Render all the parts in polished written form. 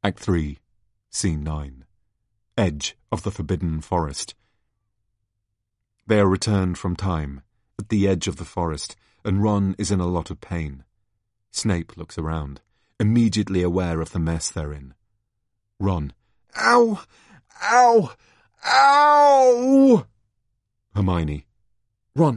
Act 3, Scene 9. Edge of the Forbidden Forest. They are returned from time, at the edge of the forest, and Ron is in a lot of pain. Snape looks around, immediately aware of the mess they're in. Ron. Ow! Ow! Ow! Hermione. Ron!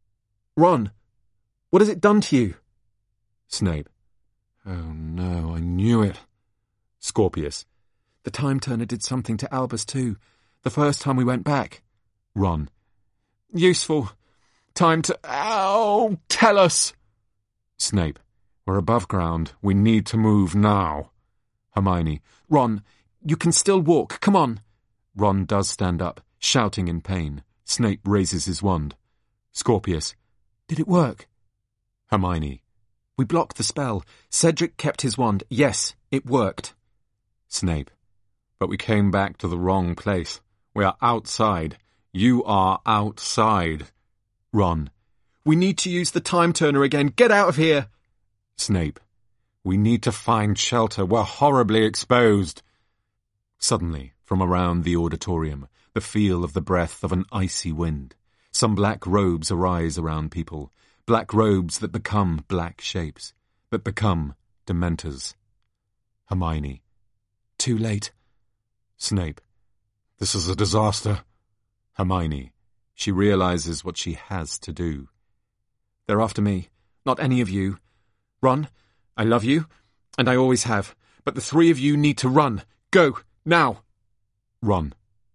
What has it done to you? Snape. Oh no, I knew it. Scorpius. The Time Turner did something to Albus too, the first time we went back. Ron. Useful. Time to... Ow! Tell us! Snape. We're above ground. We need to move now. Hermione. Ron, you can still walk. Come on. Ron does stand up, shouting in pain. Snape raises his wand. Scorpius. Did it work? Hermione. We blocked the spell. Cedric kept his wand. Yes, it worked. Snape. But we came back to the wrong place. We are outside. You are outside. Ron. We need to use the Time Turner again. Get out of here. Snape. We need to find shelter. We're horribly exposed. Suddenly, from around the auditorium, the feel of the breath of an icy wind. Some black robes arise around people. Black robes that become black shapes. That become Dementors. Hermione. Too late. Snape. This is a disaster. Hermione. She realizes what she has to do. They're after me, not any of you. Ron, I love you, and I always have, but the three of you need to run. Go, now. Ron.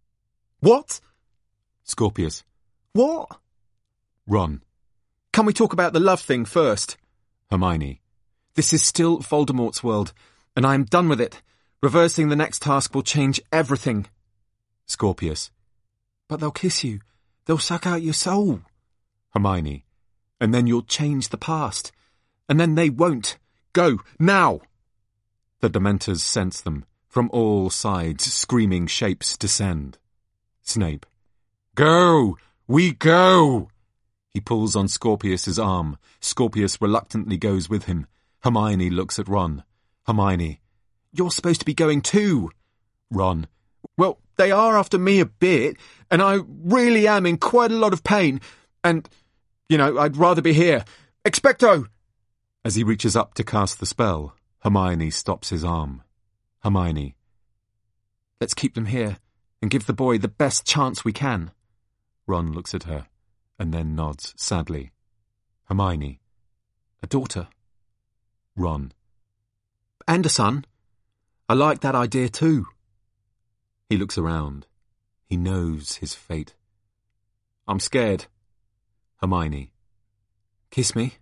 What? Scorpius. What? Ron. Can we talk about the love thing first? Hermione. This is still Voldemort's world, and I am done with it. Reversing the next task will change everything. Scorpius. But they'll kiss you. They'll suck out your soul. Hermione. And then you'll change the past. And then they won't. Go, now! The Dementors sense them. From all sides, screaming shapes descend. Snape. Go! We go! He pulls on Scorpius's arm. Scorpius reluctantly goes with him. Hermione looks at Ron. Hermione. You're supposed to be going too. Ron. Well, they are after me a bit, and I really am in quite a lot of pain, and, I'd rather be here. Expecto! As he reaches up to cast the spell, Hermione stops his arm. Hermione. Let's keep them here, and give the boy the best chance we can. Ron looks at her, and then nods sadly. Hermione. A daughter. Ron. And a son. I like that idea too. He looks around. He knows his fate. I'm scared. Hermione. Kiss me.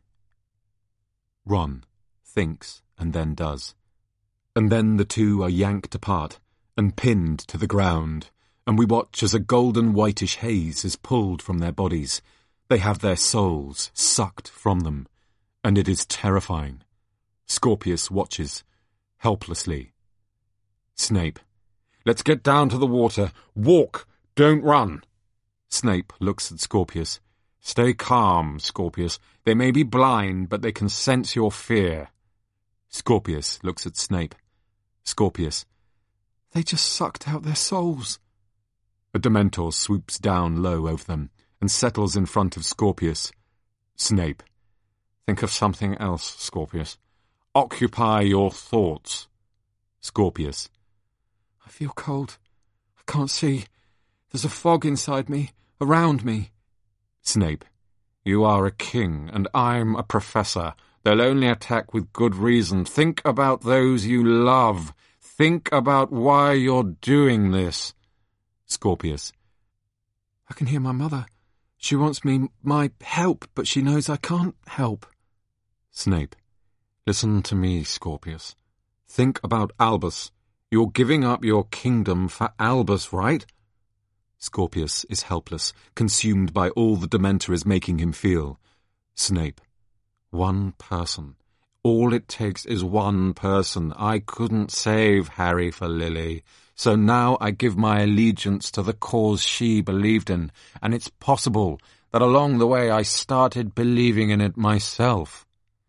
Ron thinks and then does. And then the two are yanked apart and pinned to the ground, and we watch as a golden whitish haze is pulled from their bodies. They have their souls sucked from them, and it is terrifying. Scorpius watches, helplessly. Snape. Let's get down to the water. Walk, don't run. Snape looks at Scorpius. Stay calm, Scorpius. They may be blind, but they can sense your fear. Scorpius looks at Snape. Scorpius. They just sucked out their souls. A Dementor swoops down low over them and settles in front of Scorpius. Snape. Think of something else, Scorpius. Occupy your thoughts. Scorpius. I feel cold. I can't see. There's a fog inside me, around me. Snape. You are a king, and I'm a professor. They'll only attack with good reason. Think about those you love. Think about why you're doing this. Scorpius. I can hear my mother. She wants my help, but she knows I can't help. Snape. Listen to me, Scorpius. Think about Albus. You're giving up your kingdom for Albus, right? Scorpius is helpless, consumed by all the Dementor is making him feel. Snape. One person. All it takes is one person. I couldn't save Harry for Lily, so now I give my allegiance to the cause she believed in, and it's possible that along the way I started believing in it myself.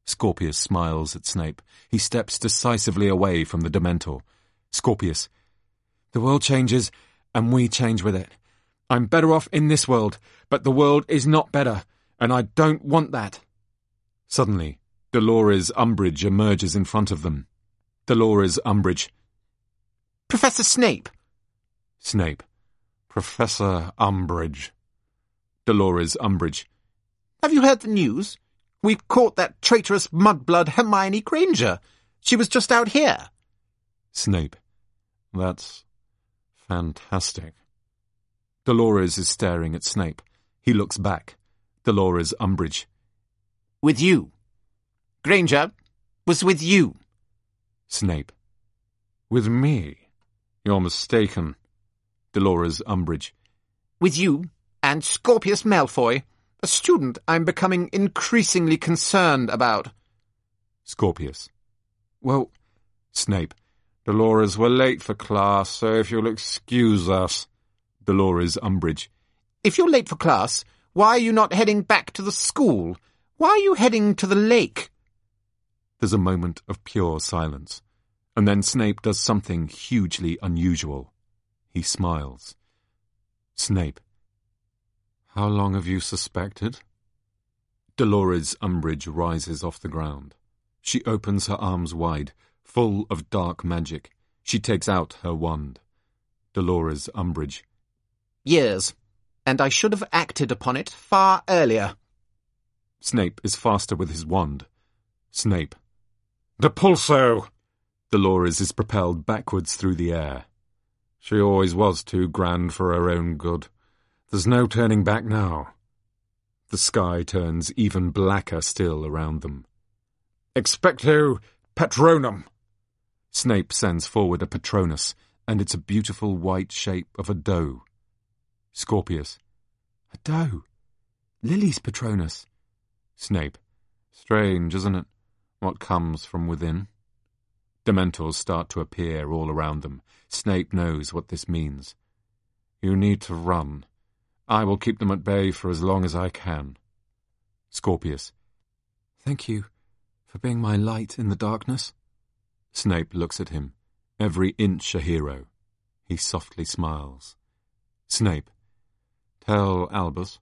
Scorpius smiles at Snape. He steps decisively away from the Dementor. Scorpius. The world changes, and we change with it. I'm better off in this world, but the world is not better, and I don't want that. Suddenly, Dolores Umbridge emerges in front of them. Dolores Umbridge. Professor Snape. Snape. Professor Umbridge. Dolores Umbridge. Have you heard the news? We've caught that traitorous mudblood Hermione Granger. She was just out here. Snape. That's fantastic. Dolores is staring at Snape. He looks back. Dolores Umbridge. With you. Granger was with you. Snape. With me? You're mistaken. Dolores Umbridge. With you and Scorpius Malfoy, a student I'm becoming increasingly concerned about. Scorpius. Well, Snape. Dolores, we're late for class, so if you'll excuse us. Dolores Umbridge. If you're late for class, why are you not heading back to the school? Why are you heading to the lake? There's a moment of pure silence, and then Snape does something hugely unusual. He smiles. Snape. How long have you suspected? Dolores Umbridge rises off the ground. She opens her arms wide, full of dark magic. She takes out her wand. Dolores Umbridge. Years, and I should have acted upon it far earlier. Snape is faster with his wand. Snape. Depulso! Dolores is propelled backwards through the air. She always was too grand for her own good. There's no turning back now. The sky turns even blacker still around them. Expecto Patronum! Snape sends forward a Patronus, and it's a beautiful white shape of a doe. Scorpius. A doe? Lily's Patronus. Snape. Strange, isn't it? What comes from within? Dementors start to appear all around them. Snape knows what this means. You need to run. I will keep them at bay for as long as I can. Scorpius. Thank you for being my light in the darkness. Snape looks at him, every inch a hero. He softly smiles. Snape. Tell Albus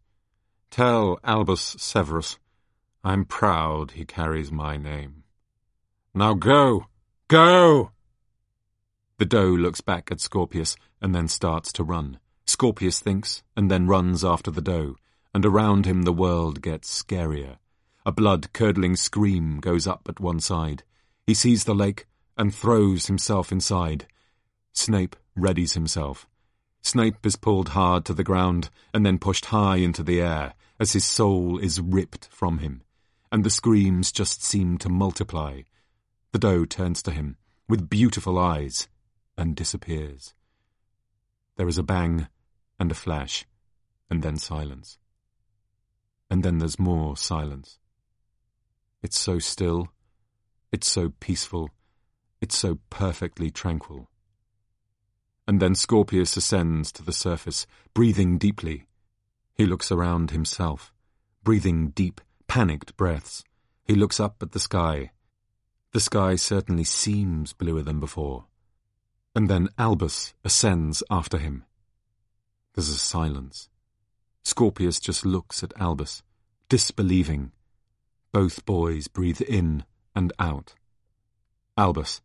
Severus, I'm proud he carries my name. Now go! Go! The doe looks back at Scorpius and then starts to run. Scorpius thinks and then runs after the doe, and around him the world gets scarier. A blood-curdling scream goes up at one side. He sees the lake and throws himself inside. Snape readies himself. Snape is pulled hard to the ground and then pushed high into the air as his soul is ripped from him, and the screams just seem to multiply. The doe turns to him with beautiful eyes and disappears. There is a bang and a flash, and then silence. And then there's more silence. It's so still, it's so peaceful, it's so perfectly tranquil. And then Scorpius ascends to the surface, breathing deeply. He looks around himself, breathing deep, panicked breaths. He looks up at the sky. The sky certainly seems bluer than before. And then Albus ascends after him. There's a silence. Scorpius just looks at Albus, disbelieving. Both boys breathe in and out. Albus.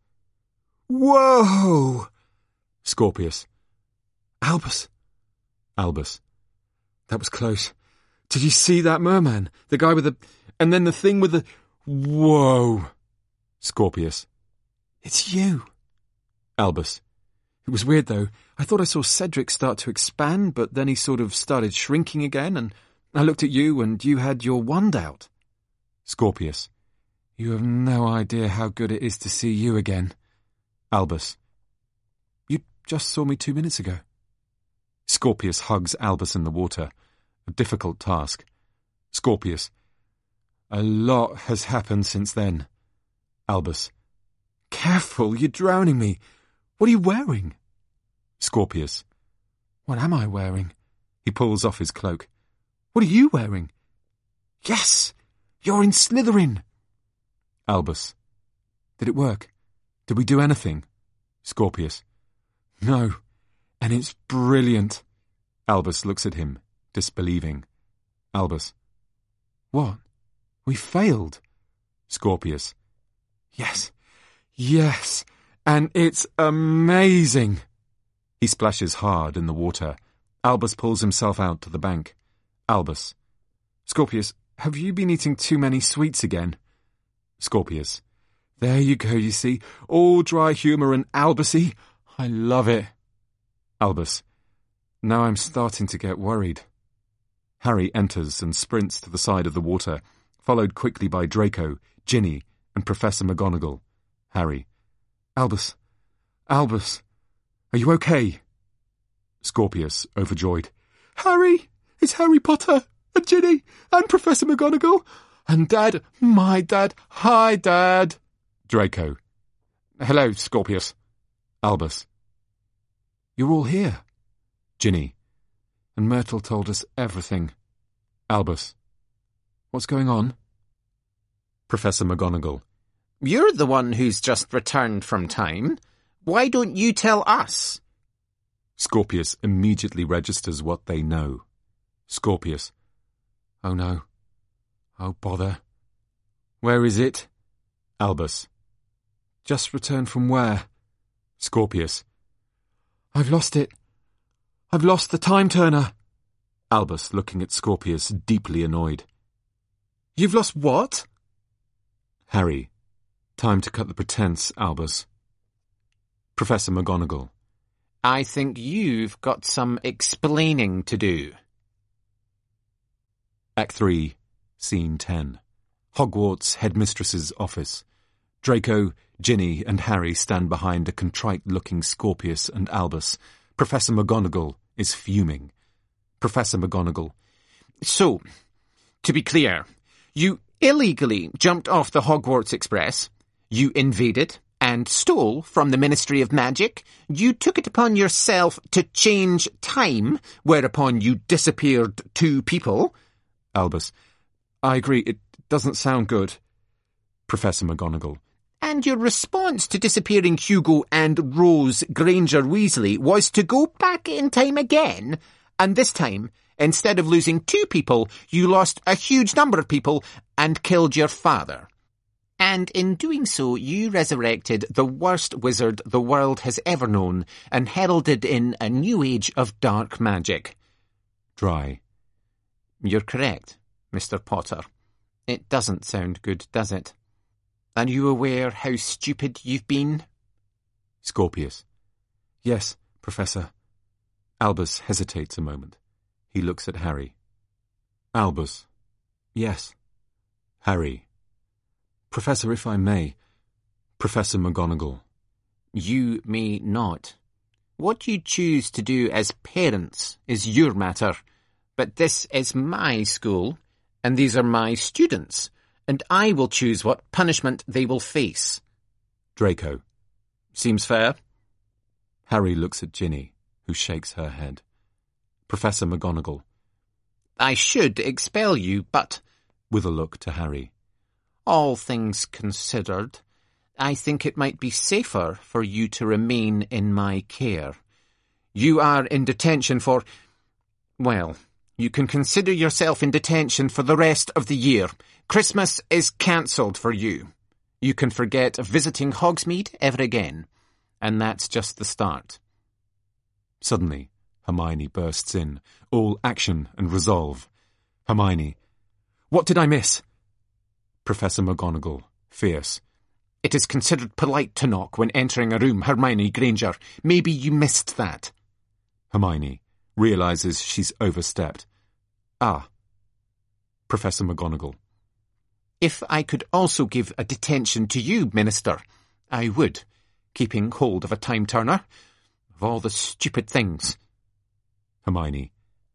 Whoa! Scorpius. Albus. Albus. That was close. Did you see that merman? The guy with the... And then the thing with the... Whoa! Scorpius. It's you. Albus. It was weird, though. I thought I saw Cedric start to expand, but then he sort of started shrinking again, and I looked at you, and you had your wand out. Scorpius. You have no idea how good it is to see you again. Albus. You just saw me 2 minutes ago. Scorpius hugs Albus in the water. A difficult task. Scorpius. A lot has happened since then. Albus. Careful, you're drowning me. What are you wearing? Scorpius. What am I wearing? He pulls off his cloak. What are you wearing? Yes, you're in Slytherin. Albus. Did it work? Did we do anything? Scorpius. No, and it's brilliant. Albus looks at him, disbelieving. Albus. What? We failed. Scorpius. Yes, yes, and it's amazing. He splashes hard in the water. Albus pulls himself out to the bank. Albus. Scorpius, have you been eating too many sweets again? Scorpius. There you go, you see. All dry humour and Albusy. I love it. Albus. Now I'm starting to get worried. Harry enters and sprints to the side of the water, followed quickly by Draco, Ginny, and Professor McGonagall. Harry. Albus. Albus. Are you okay? Scorpius, overjoyed. Harry! It's Harry Potter, and Ginny, and Professor McGonagall, and Dad, my Dad. Hi, Dad. Draco. Hello, Scorpius. Albus. You're all here. Ginny. And Myrtle told us everything. Albus. What's going on? Professor McGonagall. You're the one who's just returned from time. Why don't you tell us? Scorpius immediately registers what they know. Scorpius. Oh no. Oh bother. Where is it? Albus. Just returned from where? Scorpius. I've lost it. I've lost the time turner. Albus, looking at Scorpius, deeply annoyed. You've lost what? Harry. Time to cut the pretense, Albus. Professor McGonagall. I think you've got some explaining to do. Act 3, Scene 10. Hogwarts Headmistress's office. Draco, Ginny, and Harry stand behind a contrite-looking Scorpius and Albus. Professor McGonagall is fuming. Professor McGonagall. So, to be clear, you illegally jumped off the Hogwarts Express. You invaded and stole from the Ministry of Magic. You took it upon yourself to change time, whereupon you disappeared 2 people. Albus. I agree, it doesn't sound good. Professor McGonagall. And your response to disappearing Hugo and Rose Granger Weasley was to go back in time again, and this time, instead of losing 2 people, you lost a huge number of people and killed your father. And in doing so, you resurrected the worst wizard the world has ever known and heralded in a new age of dark magic. Dry. You're correct, Mr. Potter. It doesn't sound good, does it? Are you aware how stupid you've been? Scorpius. Yes, Professor. Albus hesitates a moment. He looks at Harry. Albus. Yes. Harry. Professor, if I may. Professor McGonagall. You may not. What you choose to do as parents is your matter, but this is my school, and these are my students, and I will choose what punishment they will face. Draco. Seems fair. Harry looks at Ginny, who shakes her head. Professor McGonagall. I should expel you, but... With a look to Harry. All things considered, I think it might be safer for you to remain in my care. You are in detention for... Well, you can consider yourself in detention for the rest of the year. Christmas is cancelled for you. You can forget visiting Hogsmeade ever again. And that's just the start. Suddenly, Hermione bursts in, all action and resolve. Hermione. What did I miss? Professor McGonagall, fierce. It is considered polite to knock when entering a room, Hermione Granger. Maybe you missed that. Hermione realizes she's overstepped. Ah. Professor McGonagall. If I could also give a detention to you, Minister, I would, keeping hold of a time turner. Of all the stupid things. Hermione.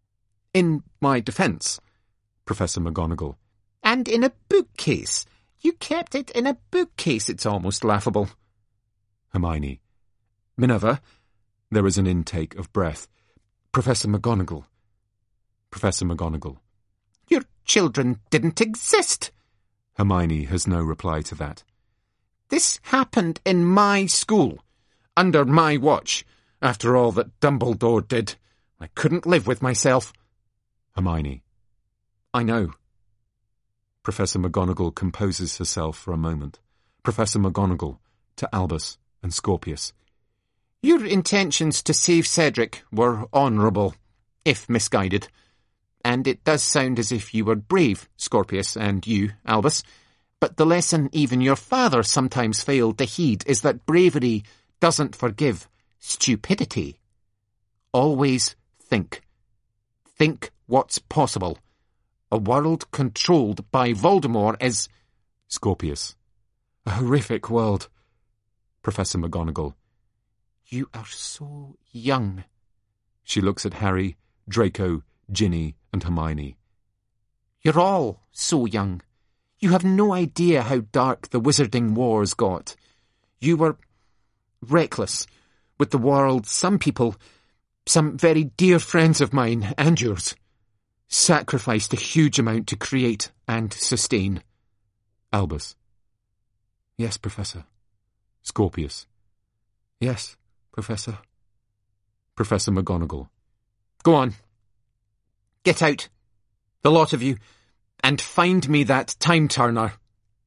In my defence, Professor McGonagall. And in a bookcase. You kept it in a bookcase. It's almost laughable. Hermione. Minerva. There is an intake of breath. Professor McGonagall. Professor McGonagall. Your children didn't exist. Hermione has no reply to that. This happened in my school, under my watch. After all that Dumbledore did, I couldn't live with myself. Hermione. I know. Professor McGonagall composes herself for a moment. Professor McGonagall, to Albus and Scorpius. Your intentions to save Cedric were honourable, if misguided. And it does sound as if you were brave, Scorpius, and you, Albus. But the lesson even your father sometimes failed to heed is that bravery doesn't forgive stupidity. Always think. Think what's possible. A world controlled by Voldemort is... Scorpius. A horrific world. Professor McGonagall. You are so young. She looks at Harry, Draco, Ginny, and Hermione. You're all so young. You have no idea how dark the Wizarding Wars got. You were reckless with the world. Some people, some very dear friends of mine and yours, sacrificed a huge amount to create and sustain. Albus. Yes, Professor. Scorpius. Yes, Professor. Professor McGonagall. Go on. Get out, the lot of you, and find me that time-turner.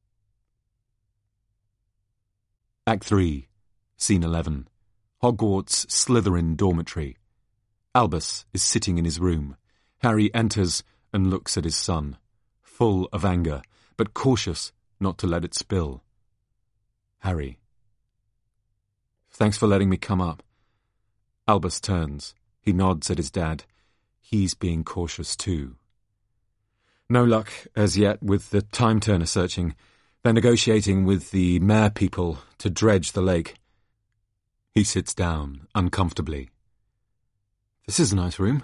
Act 3, Scene 11. Hogwarts Slytherin Dormitory. Albus is sitting in his room. Harry enters and looks at his son, full of anger, but cautious not to let it spill. Harry. Thanks for letting me come up. Albus turns. He nods at his dad. He's being cautious too. No luck as yet with the time-turner searching. They're negotiating with the Mare people to dredge the lake. He sits down, uncomfortably. This is a nice room.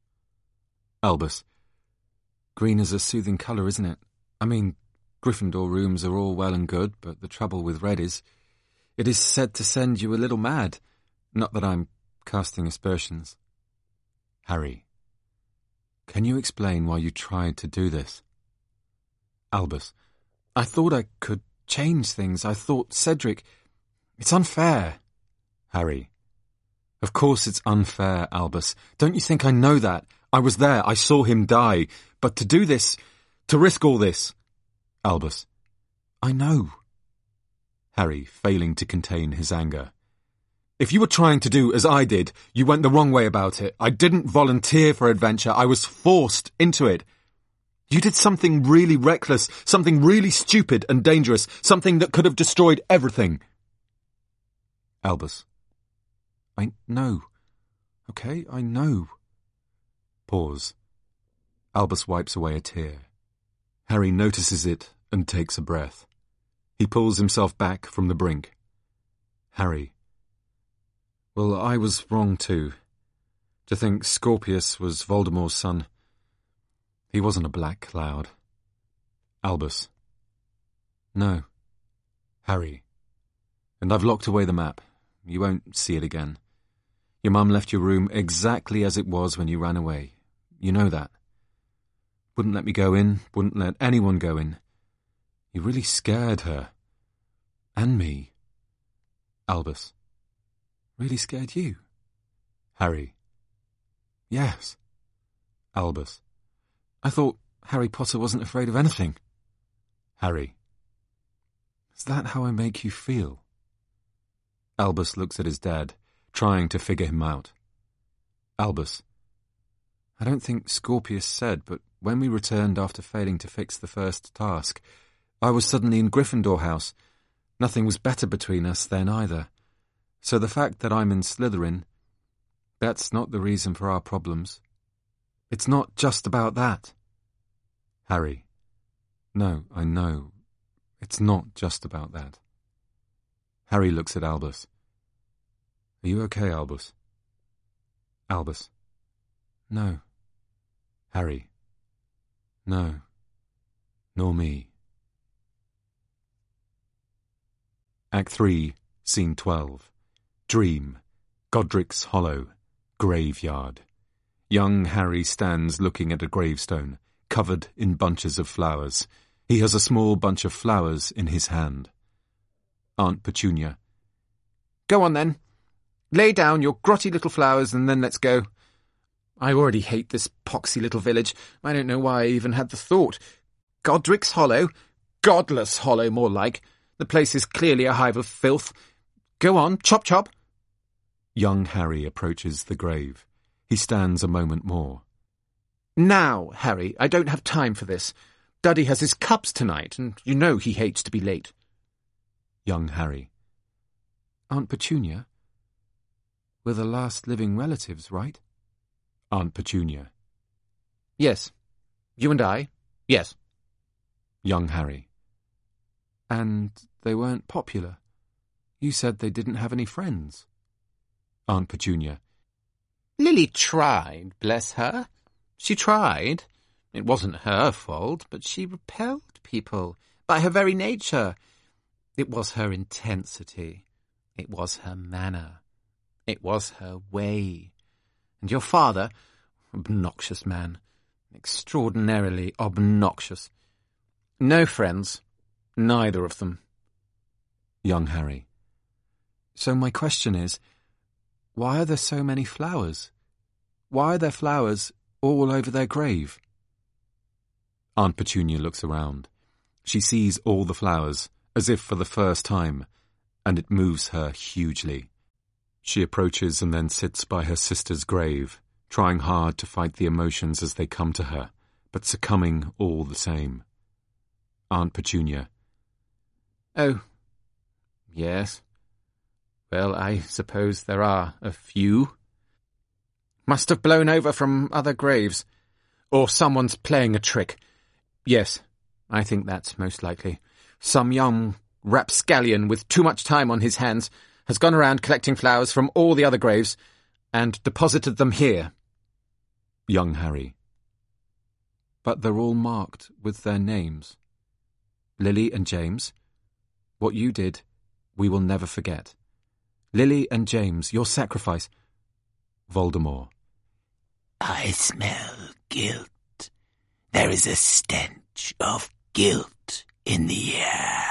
Albus. Green is a soothing colour, isn't it? I mean, Gryffindor rooms are all well and good, but the trouble with red is, it is said to send you a little mad. Not that I'm casting aspersions. Harry. Can you explain why you tried to do this? Albus. I thought I could change things. I thought Cedric... It's unfair. Harry. Of course it's unfair, Albus. Don't you think I know that? I was there. I saw him die. But to do this... to risk all this... Albus. I know. Harry, failing to contain his anger. If you were trying to do as I did, you went the wrong way about it. I didn't volunteer for adventure. I was forced into it. You did something really reckless, something really stupid and dangerous, something that could have destroyed everything. Albus. I know. Okay, I know. Pause. Albus wipes away a tear. Harry notices it and takes a breath. He pulls himself back from the brink. Harry. Well, I was wrong too. To think Scorpius was Voldemort's son. He wasn't a black cloud. Albus. No. Harry. And I've locked away the map. You won't see it again. Your mum left your room exactly as it was when you ran away. You know that. Wouldn't let me go in, wouldn't let anyone go in. You really scared her. And me. Albus. Really scared you? Harry. Yes. Albus. I thought Harry Potter wasn't afraid of anything. Harry. Is that how I make you feel? Albus looks at his dad, trying to figure him out. Albus. I don't think Scorpius said, but when we returned after failing to fix the first task, I was suddenly in Gryffindor House. Nothing was better between us then either. So the fact that I'm in Slytherin, that's not the reason for our problems. It's not just about that. Harry. No, I know. It's not just about that. Harry looks at Albus. Are you okay, Albus? Albus. No. Harry. No. Nor me. Act 3, Scene 12. Dream. Godric's Hollow. Graveyard. Young Harry stands looking at a gravestone, covered in bunches of flowers. He has a small bunch of flowers in his hand. Aunt Petunia. Go on then. Lay down your grotty little flowers and then let's go. I already hate this poxy little village. I don't know why I even had the thought. Godric's Hollow? Godless Hollow, more like. The place is clearly a hive of filth. Go on, chop chop. Young Harry approaches the grave. He stands a moment more. Now, Harry, I don't have time for this. Duddy has his cups tonight, and you know he hates to be late. Young Harry. Aunt Petunia? We're the last living relatives, right? Aunt Petunia. Yes. You and I? Yes. Young Harry. And they weren't popular. You said they didn't have any friends. Aunt Petunia. Lily tried, bless her. She tried. It wasn't her fault, but she repelled people by her very nature. It was her intensity. It was her manner. It was her way. And your father, obnoxious man, extraordinarily obnoxious. No friends, neither of them. Young Harry. So my question is, why are there so many flowers? Why are there flowers all over their grave? Aunt Petunia looks around. She sees all the flowers, as if for the first time, and it moves her hugely. She approaches and then sits by her sister's grave, trying hard to fight the emotions as they come to her, but succumbing all the same. Aunt Petunia. Oh, yes. Well, I suppose there are a few. Must have blown over from other graves. Or someone's playing a trick. Yes, I think that's most likely. Some young rapscallion with too much time on his hands has gone around collecting flowers from all the other graves and deposited them here. Young Harry. But they're all marked with their names. Lily and James, what you did, we will never forget. Lily and James, your sacrifice. Voldemort. I smell guilt. There is a stench of guilt in the air.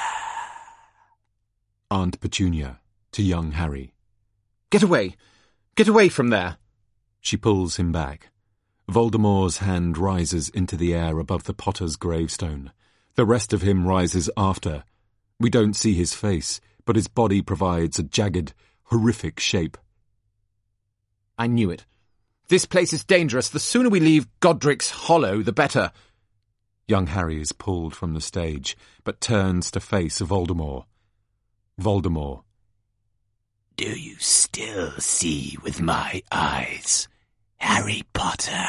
Aunt Petunia to young Harry. Get away! Get away from there! She pulls him back. Voldemort's hand rises into the air above the potter's gravestone. The rest of him rises after. We don't see his face, but his body provides a jagged, horrific shape. I knew it. This place is dangerous. The sooner we leave Godric's Hollow, the better. Young Harry is pulled from the stage, but turns to face Voldemort. Voldemort. Do you still see with my eyes, Harry Potter?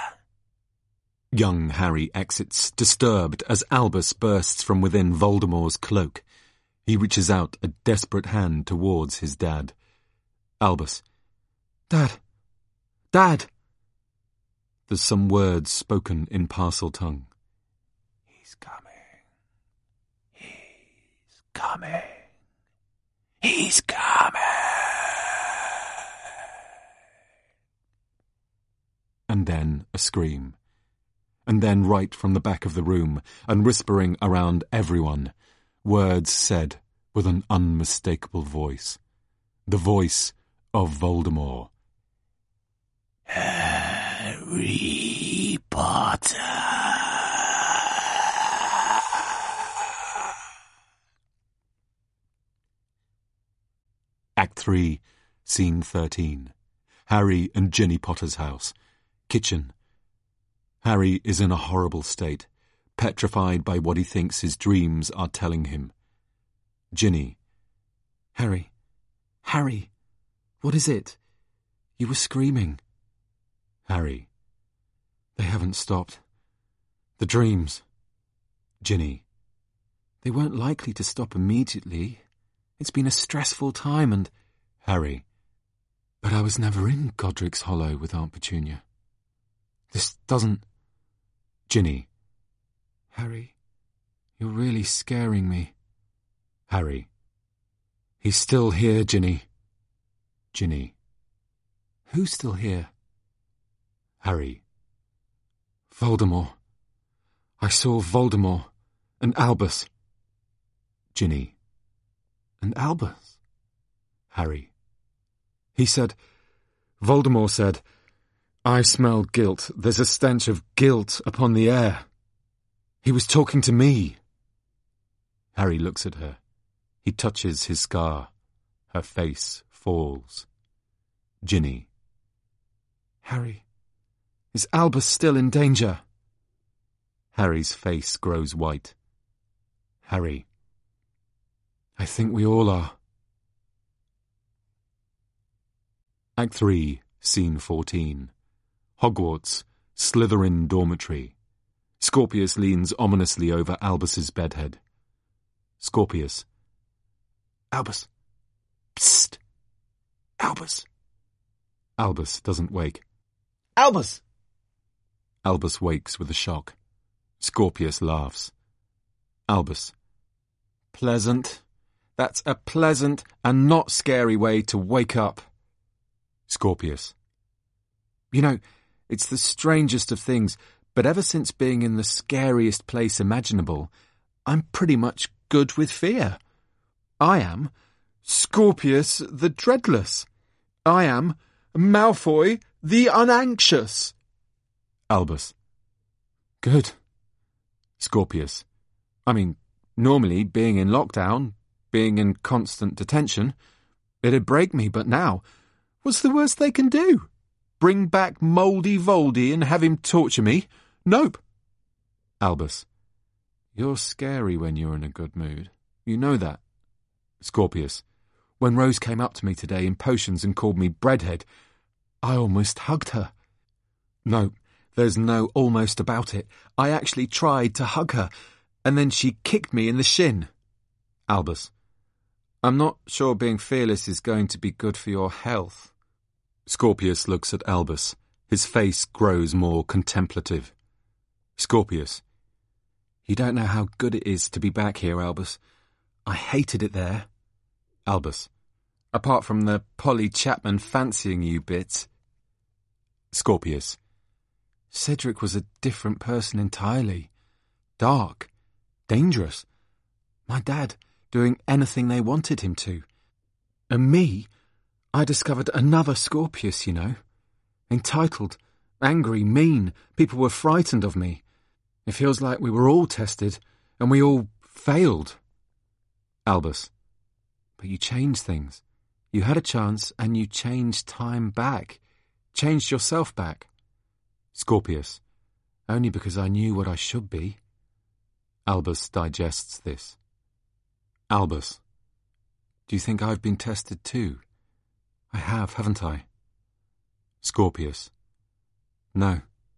Young Harry exits, disturbed, as Albus bursts from within Voldemort's cloak. He reaches out a desperate hand towards his dad. Albus. Dad! Dad! There's some words spoken in Parseltongue. He's coming. He's coming. He's coming. And then a scream. And then right from the back of the room, and whispering around everyone, words said with an unmistakable voice. The voice of Voldemort. Harry Potter. Act 3, Scene 13. Harry and Ginny Potter's house. Kitchen. Harry is in a horrible state, petrified by what he thinks his dreams are telling him. Ginny. Harry. Harry. What is it? You were screaming. Harry. They haven't stopped. The dreams. Ginny. They weren't likely to stop immediately. It's been a stressful time and... Harry. But I was never in Godric's Hollow with Aunt Petunia. This doesn't... Ginny. Harry, you're really scaring me. Harry. He's still here, Ginny. Ginny. Who's still here? Harry. Voldemort. I saw Voldemort. And Albus. Ginny. And Albus? Harry. He said, Voldemort said, I smell guilt. There's a stench of guilt upon the air. He was talking to me. Harry looks at her. He touches his scar. Her face falls. Ginny. Harry, is Albus still in danger? Harry's face grows white. Harry. I think we all are. Act 3, Scene 14. Hogwarts, Slytherin dormitory. Scorpius leans ominously over Albus's bedhead. Scorpius. Albus. Psst. Albus. Albus doesn't wake. Albus! Albus wakes with a shock. Scorpius laughs. Albus. Pleasant. That's a pleasant and not scary way to wake up. Scorpius. You know, it's the strangest of things, but ever since being in the scariest place imaginable, I'm pretty much good with fear. I am Scorpius the Dreadless. I am Malfoy the Unanxious. Albus. Good. Scorpius. I mean, normally being in lockdown, being in constant detention, it'd break me, but now, what's the worst they can do? Bring back Mouldy Voldy and have him torture me? Nope. Albus. You're scary when you're in a good mood. You know that. Scorpius. When Rose came up to me today in potions and called me breadhead, I almost hugged her. No, there's no almost about it. I actually tried to hug her, and then she kicked me in the shin. Albus. I'm not sure being fearless is going to be good for your health. Scorpius looks at Albus. His face grows more contemplative. Scorpius. You don't know how good it is to be back here, Albus. I hated it there. Albus. Apart from the Polly Chapman fancying you bits. Scorpius. Cedric was a different person entirely. Dark. Dangerous. My dad doing anything they wanted him to. And me, I discovered another Scorpius, you know. Entitled, angry, mean. People were frightened of me. It feels like we were all tested, and we all failed. Albus. But you changed things. You had a chance, and you changed time back. Changed yourself back. Scorpius. Only because I knew what I should be. Albus digests this. Albus. Do you think I've been tested too? I have, haven't I? Scorpius. No.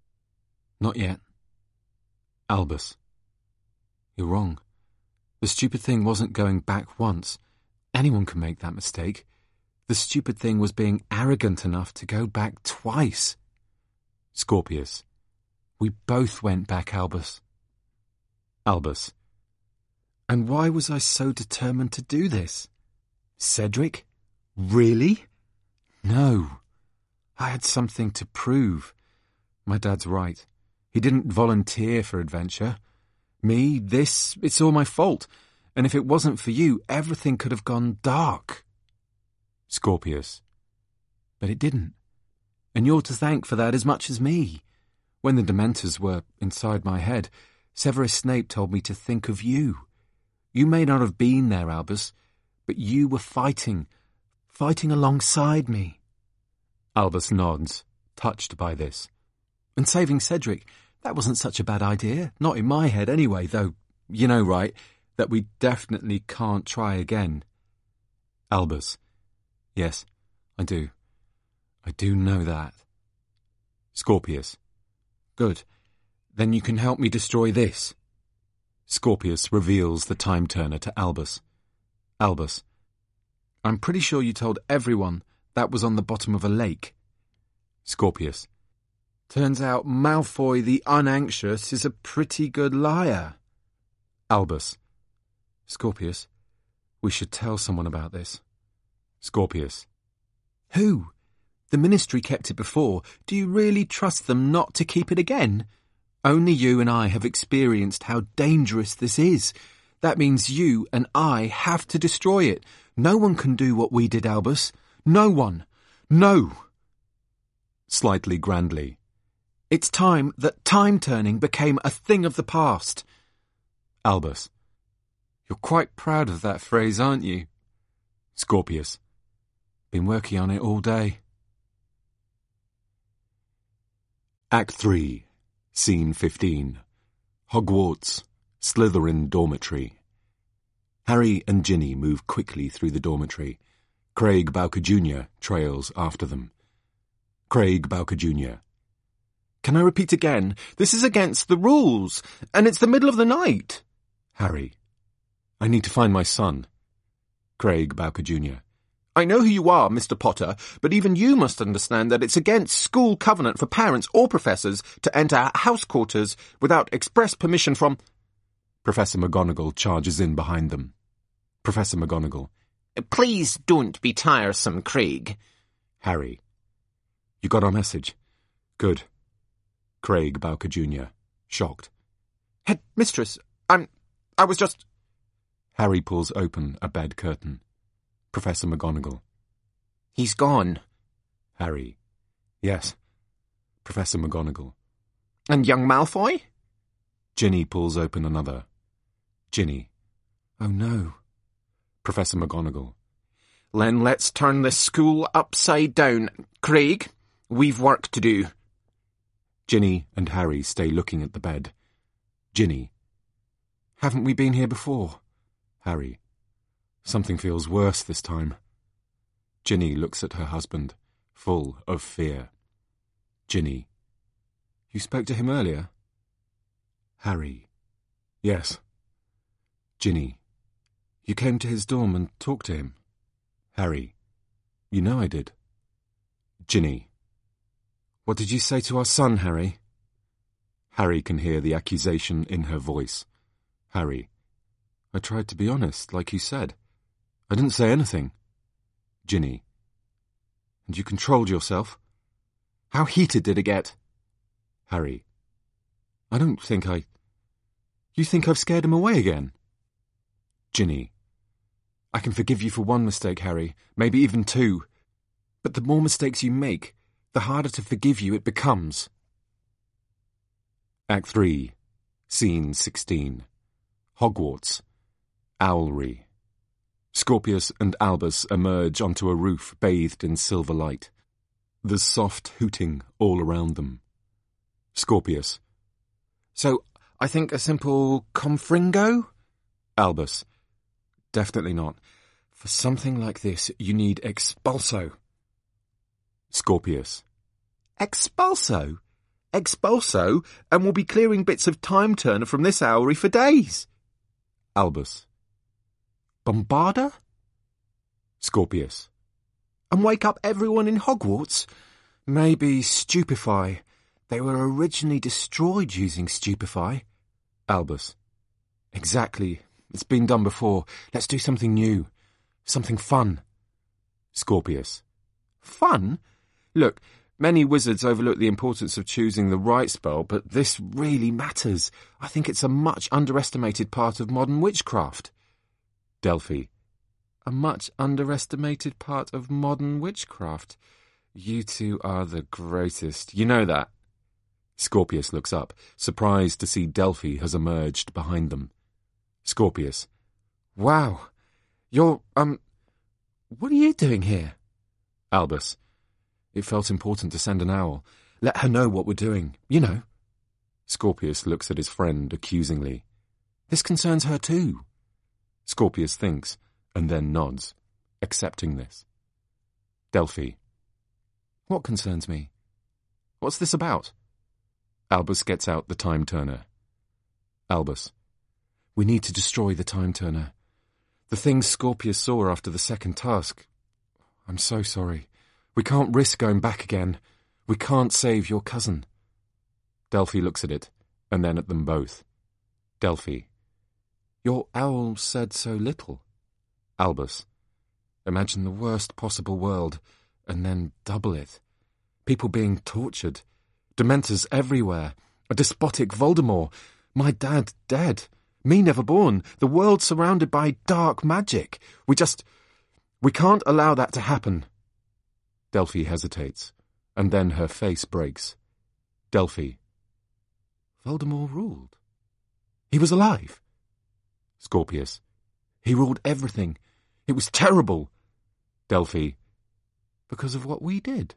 Not yet. Albus. You're wrong. The stupid thing wasn't going back once. Anyone can make that mistake. The stupid thing was being arrogant enough to go back twice. Scorpius. We both went back, Albus. Albus. And why was I so determined to do this? Cedric? Really? No. I had something to prove. My dad's right. He didn't volunteer for adventure. Me, this, it's all my fault. And if it wasn't for you, everything could have gone dark. Scorpius. But it didn't. And you're to thank for that as much as me. When the Dementors were inside my head, Severus Snape told me to think of you. You may not have been there, Albus, but you were fighting alongside me. Albus nods, touched by this. And saving Cedric, that wasn't such a bad idea. Not in my head anyway, though, you know, right, that we definitely can't try again. Albus. Yes, I do. I do know that. Scorpius. Good. Then you can help me destroy this. Scorpius reveals the time turner to Albus. Albus. I'm pretty sure you told everyone that was on the bottom of a lake. Scorpius. Turns out Malfoy the Unanxious is a pretty good liar. Albus. Scorpius, we should tell someone about this. Scorpius. Who? The Ministry kept it before. Do you really trust them not to keep it again? Only you and I have experienced how dangerous this is. That means you and I have to destroy it. No one can do what we did, Albus. No one. No. Slightly grandly. It's time that time-turning became a thing of the past. Albus. You're quite proud of that phrase, aren't you? Scorpius. Been working on it all day. Act 3, Scene 15. Hogwarts, Slytherin Dormitory. Harry and Ginny move quickly through the dormitory. Craig Bowker Jr. trails after them. Craig Bowker Jr. Can I repeat again? This is against the rules, and it's the middle of the night. Harry. I need to find my son. Craig Bowker Jr. I know who you are, Mr. Potter, but even you must understand that it's against school covenant for parents or professors to enter house quarters without express permission from... Professor McGonagall charges in behind them. Professor McGonagall. Please don't be tiresome, Craig. Harry. You got our message? Good. Craig Bowker Jr. Shocked. Headmistress, I was just... Harry pulls open a bed curtain. Professor McGonagall. He's gone. Harry. Yes. Professor McGonagall. And young Malfoy? Ginny pulls open another. Ginny. Oh no. Professor McGonagall. Then let's turn this school upside down. Craig, we've work to do. Ginny and Harry stay looking at the bed. Ginny. Haven't we been here before? Harry. Something feels worse this time. Ginny looks at her husband, full of fear. Ginny. You spoke to him earlier? Harry. Yes. Ginny. You came to his dorm and talked to him? Harry. You know I did. Ginny. What did you say to our son, Harry? Harry can hear the accusation in her voice. Harry. I tried to be honest, like you said. I didn't say anything. Ginny. And you controlled yourself? How heated did it get? Harry. I don't think I... You think I've scared him away again? Ginny. I can forgive you for one mistake, Harry, maybe even two. But the more mistakes you make, the harder to forgive you it becomes. Act 3, Scene 16. Hogwarts, Owlry. Scorpius and Albus emerge onto a roof bathed in silver light. There's soft hooting all around them. Scorpius. So, I think a simple confringo? Albus. Definitely not. For something like this, you need expulso. Scorpius. Expulso? Expulso? And we'll be clearing bits of time turner from this owlery for days. Albus. Bombarda? Scorpius. And wake up everyone in Hogwarts? Maybe stupefy. They were originally destroyed using stupefy. Albus. Exactly. It's been done before. Let's do something new. Something fun. Scorpius. Fun? Look, many wizards overlook the importance of choosing the right spell, but this really matters. I think it's a much underestimated part of modern witchcraft. Delphi. A much underestimated part of modern witchcraft. You two are the greatest. You know that. Scorpius looks up, surprised to see Delphi has emerged behind them. Scorpius. Wow. You're, what are you doing here? Albus. It felt important to send an owl. Let her know what we're doing. You know. Scorpius looks at his friend accusingly. This concerns her too. Scorpius thinks, and then nods, accepting this. Delphi. What concerns me? What's this about? Albus gets out the time turner. Albus. We need to destroy the time turner. The things Scorpius saw after the second task. I'm so sorry. We can't risk going back again. We can't save your cousin. Delphi looks at it, and then at them both. Delphi. Your owl said so little. Albus. Imagine the worst possible world, and then double it. People being tortured. Dementors everywhere. A despotic Voldemort. My dad dead. Me never born. The world surrounded by dark magic. We can't allow that to happen. Delphi hesitates, and then her face breaks. Delphi. Voldemort ruled. He was alive. Scorpius. He ruled everything. It was terrible. Delphi. Because of what we did.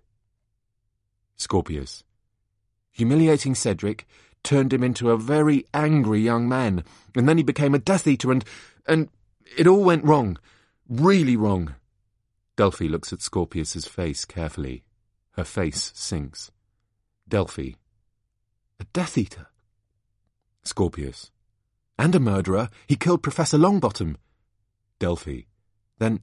Scorpius. Humiliating Cedric turned him into a very angry young man, and then he became a Death Eater, and it all went wrong. Really wrong. Delphi looks at Scorpius's face carefully. Her face sinks. Delphi. A Death Eater? Scorpius. And a murderer. He killed Professor Longbottom. Delphi. Then,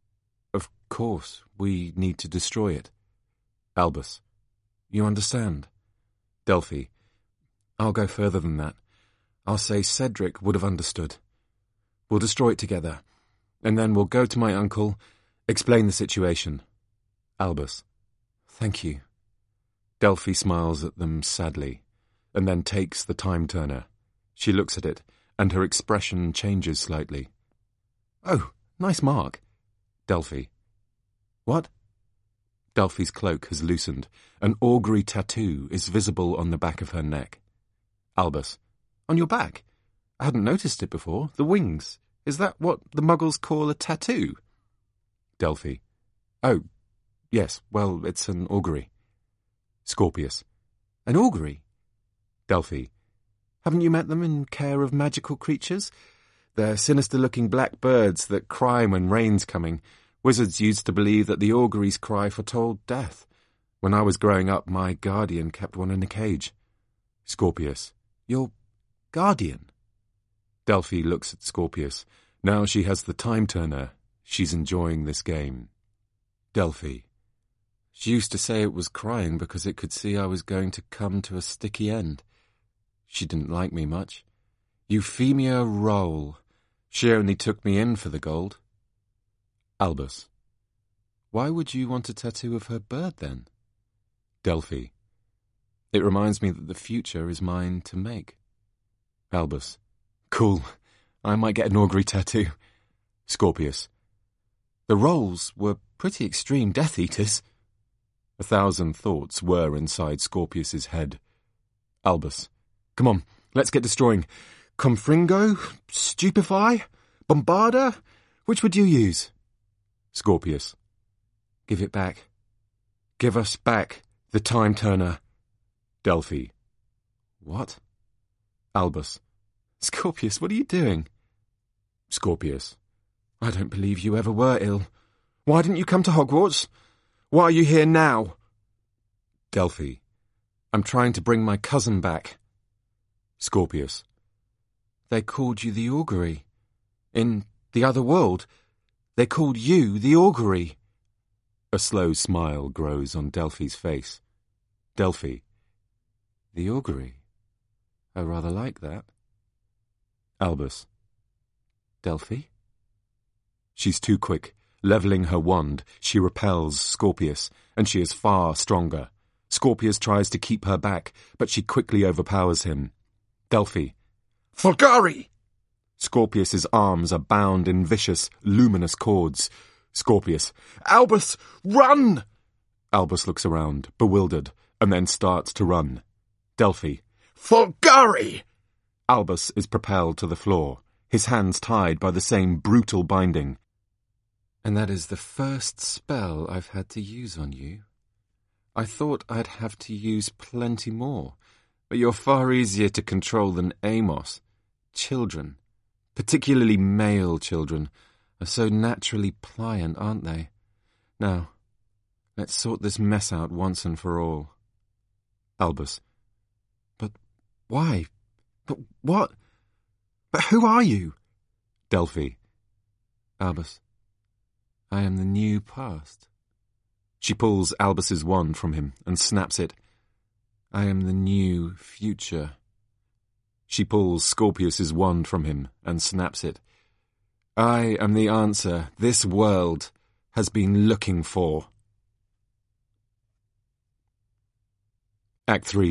of course, we need to destroy it. Albus. You understand? Delphi. I'll go further than that. I'll say Cedric would have understood. We'll destroy it together, and then we'll go to my uncle, explain the situation. Albus. Thank you. Delphi smiles at them sadly, and then takes the time turner. She looks at it, and her expression changes slightly. Oh, nice mark. Delphi. What? Delphi's cloak has loosened. An augury tattoo is visible on the back of her neck. Albus. On your back? I hadn't noticed it before. The wings. Is that what the Muggles call a tattoo? Delphi. Oh, yes, well, it's an augury. Scorpius. An augury? Delphi. Haven't you met them in Care of Magical Creatures? They're sinister-looking black birds that cry when rain's coming. Wizards used to believe that the augury's cry foretold death. When I was growing up, my guardian kept one in a cage. Scorpius. Your guardian? Delphi looks at Scorpius. Now she has the time turner. She's enjoying this game. Delphi. She used to say it was crying because it could see I was going to come to a sticky end. She didn't like me much. Euphemia Roll. She only took me in for the gold. Albus. Why would you want a tattoo of her bird, then? Delphi. It reminds me that the future is mine to make. Albus. Cool. I might get an augury tattoo. Scorpius. The Rolls were pretty extreme Death Eaters. 1,000 thoughts whir inside Scorpius's head. Albus. Come on, let's get destroying. Confringo? Stupefy? Bombarda? Which would you use? Scorpius. Give it back. Give us back the time turner. Delphi. What? Albus. Scorpius, what are you doing? Scorpius. I don't believe you ever were ill. Why didn't you come to Hogwarts? Why are you here now? Delphi. I'm trying to bring my cousin back. Scorpius. They called you the augury. In the other world, they called you the augury. A slow smile grows on Delphi's face. Delphi. The augury? I rather like that. Albus. Delphi? She's too quick. Levelling her wand, she repels Scorpius, and she is far stronger. Scorpius tries to keep her back, but she quickly overpowers him. Delphi. Fulgari! Scorpius's arms are bound in vicious, luminous cords. Scorpius. Albus, run! Albus looks around, bewildered, and then starts to run. Delphi. Fulgari! Albus is propelled to the floor, his hands tied by the same brutal binding. And that is the first spell I've had to use on you. I thought I'd have to use plenty more, but you're far easier to control than Amos. Children, particularly male children, are so naturally pliant, aren't they? Now, let's sort this mess out once and for all. Albus. But why? But what? But who are you? Delphi. Albus. I am the new past. She pulls Albus's wand from him and snaps it. I am the new future. She pulls Scorpius's wand from him and snaps it. I am the answer this world has been looking for. Act 3.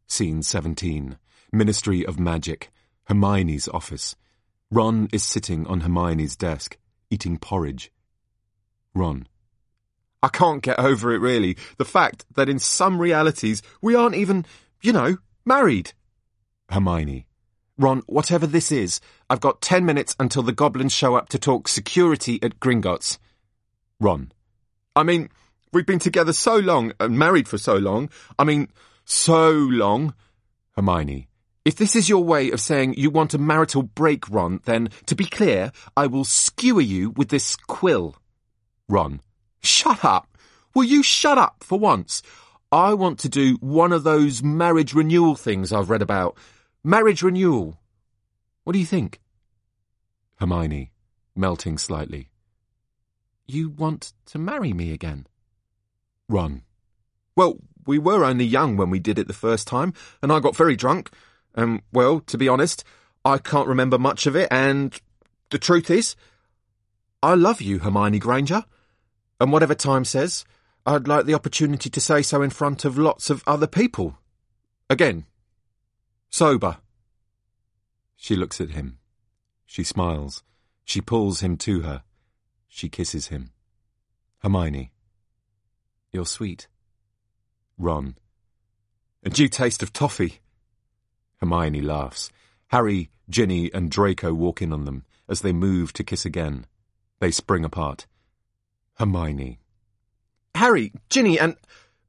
Scene 17. Ministry of Magic. Hermione's office. Ron is sitting on Hermione's desk, eating porridge. Ron. I can't get over it, really. The fact that in some realities we aren't even, married. Hermione. Ron, whatever this is, I've got 10 minutes until the goblins show up to talk security at Gringotts. Ron. I mean, we've been together so long and married for so long. So long. Hermione. If this is your way of saying you want a marital break, Ron, then, to be clear, I will skewer you with this quill. Ron. Shut up. Will you shut up for once? I want to do one of those marriage renewal things I've read about. Marriage renewal. What do you think? Hermione, melting slightly. You want to marry me again? Ron. Well, we were only young when we did it the first time, and I got very drunk. Well, to be honest, I can't remember much of it, and the truth is, I love you, Hermione Granger. And whatever time says, I'd like the opportunity to say so in front of lots of other people. Again. Sober. She looks at him. She smiles. She pulls him to her. She kisses him. Hermione. You're sweet. Ron. A due taste of toffee. Hermione laughs. Harry, Ginny and Draco walk in on them as they move to kiss again. They spring apart. Hermione. Harry, Ginny and...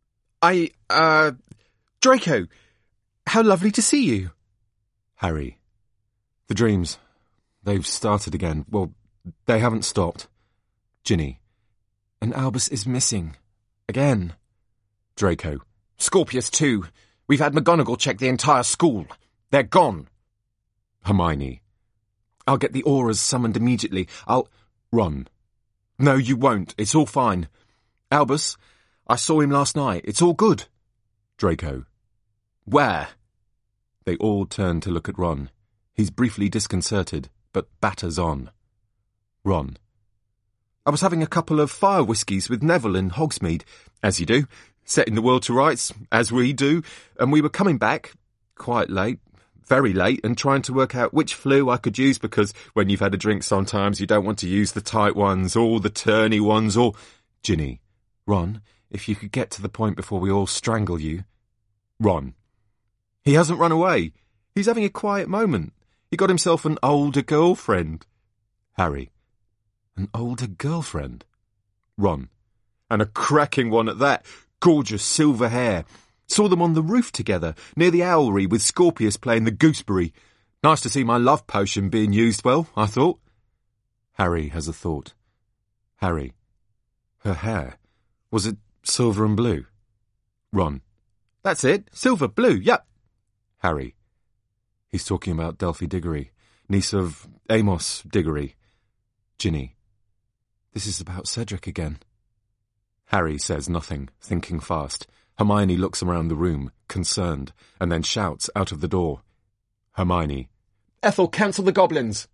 Draco, how lovely to see you. Harry. The dreams, they've started again. Well, they haven't stopped. Ginny. And Albus is missing. Again. Draco. Scorpius too. We've had McGonagall check the entire school. They're gone. Hermione. I'll get the auras summoned immediately. Ron. No, you won't. It's all fine. Albus, I saw him last night. It's all good. Draco. Where? They all turn to look at Ron. He's briefly disconcerted, but batters on. Ron. I was having a couple of fire whiskies with Neville in Hogsmeade, as you do, setting the world to rights, as we do, and we were coming back, quite late, very late, and trying to work out which flue I could use, because when you've had a drink sometimes you don't want to use the tight ones, or the turny ones, or... Ginny. Ron, if you could get to the point before we all strangle you. Ron. He hasn't run away. He's having a quiet moment. He got himself an older girlfriend. Harry. An older girlfriend? Ron. And a cracking one at that. Gorgeous silver hair. Saw them on the roof together, near the owlery with Scorpius playing the gooseberry. Nice to see my love potion being used well, I thought. Harry has a thought. Harry. Her hair. Was it silver and blue? Ron. That's it. Silver, blue, yep. Harry. He's talking about Delphi Diggory, niece of Amos Diggory. Ginny. This is about Cedric again. Harry says nothing, thinking fast. Hermione looks around the room, concerned, and then shouts out of the door. Hermione. Ethel, cancel the goblins.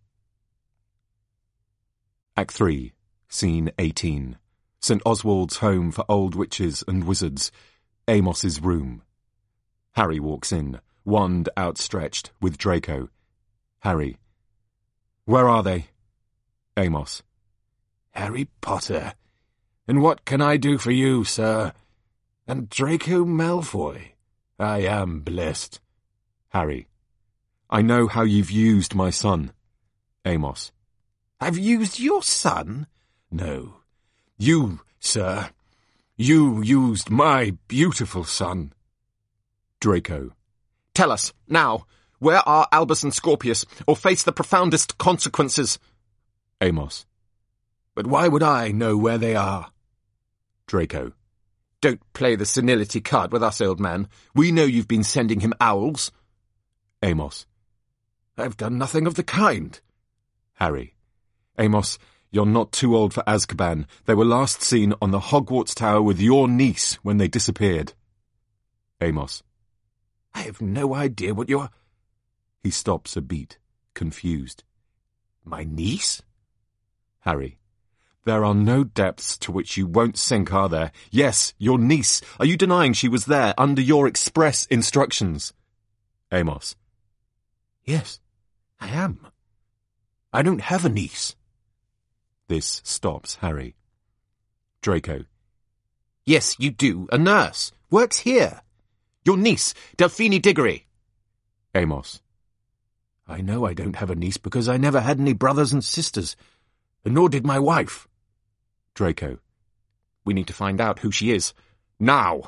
Act 3, Scene 18. St. Oswald's home for old witches and wizards. Amos's room. Harry walks in, wand outstretched, with Draco. Harry. Where are they? Amos. Harry Potter. And what can I do for you, sir? And Draco Malfoy. I am blessed. Harry. I know how you've used my son. Amos. I've used your son? No. You, sir. You used my beautiful son. Draco. Tell us, now, where are Albus and Scorpius, or face the profoundest consequences? Amos. But why would I know where they are? Draco. Don't play the senility card with us, old man. We know you've been sending him owls. Amos. I've done nothing of the kind. Harry. Amos, you're not too old for Azkaban. They were last seen on the Hogwarts Tower with your niece when they disappeared. Amos. I have no idea what you're... He stops a beat, confused. My niece? Harry. There are no depths to which you won't sink, are there? Yes, your niece. Are you denying she was there under your express instructions? Amos. Yes, I am. I don't have a niece. This stops Harry. Draco. Yes, you do. A nurse. Works here. Your niece, Delphine Diggory. Amos. I know I don't have a niece because I never had any brothers and sisters, and nor did my wife. Draco. We need to find out who she is. Now!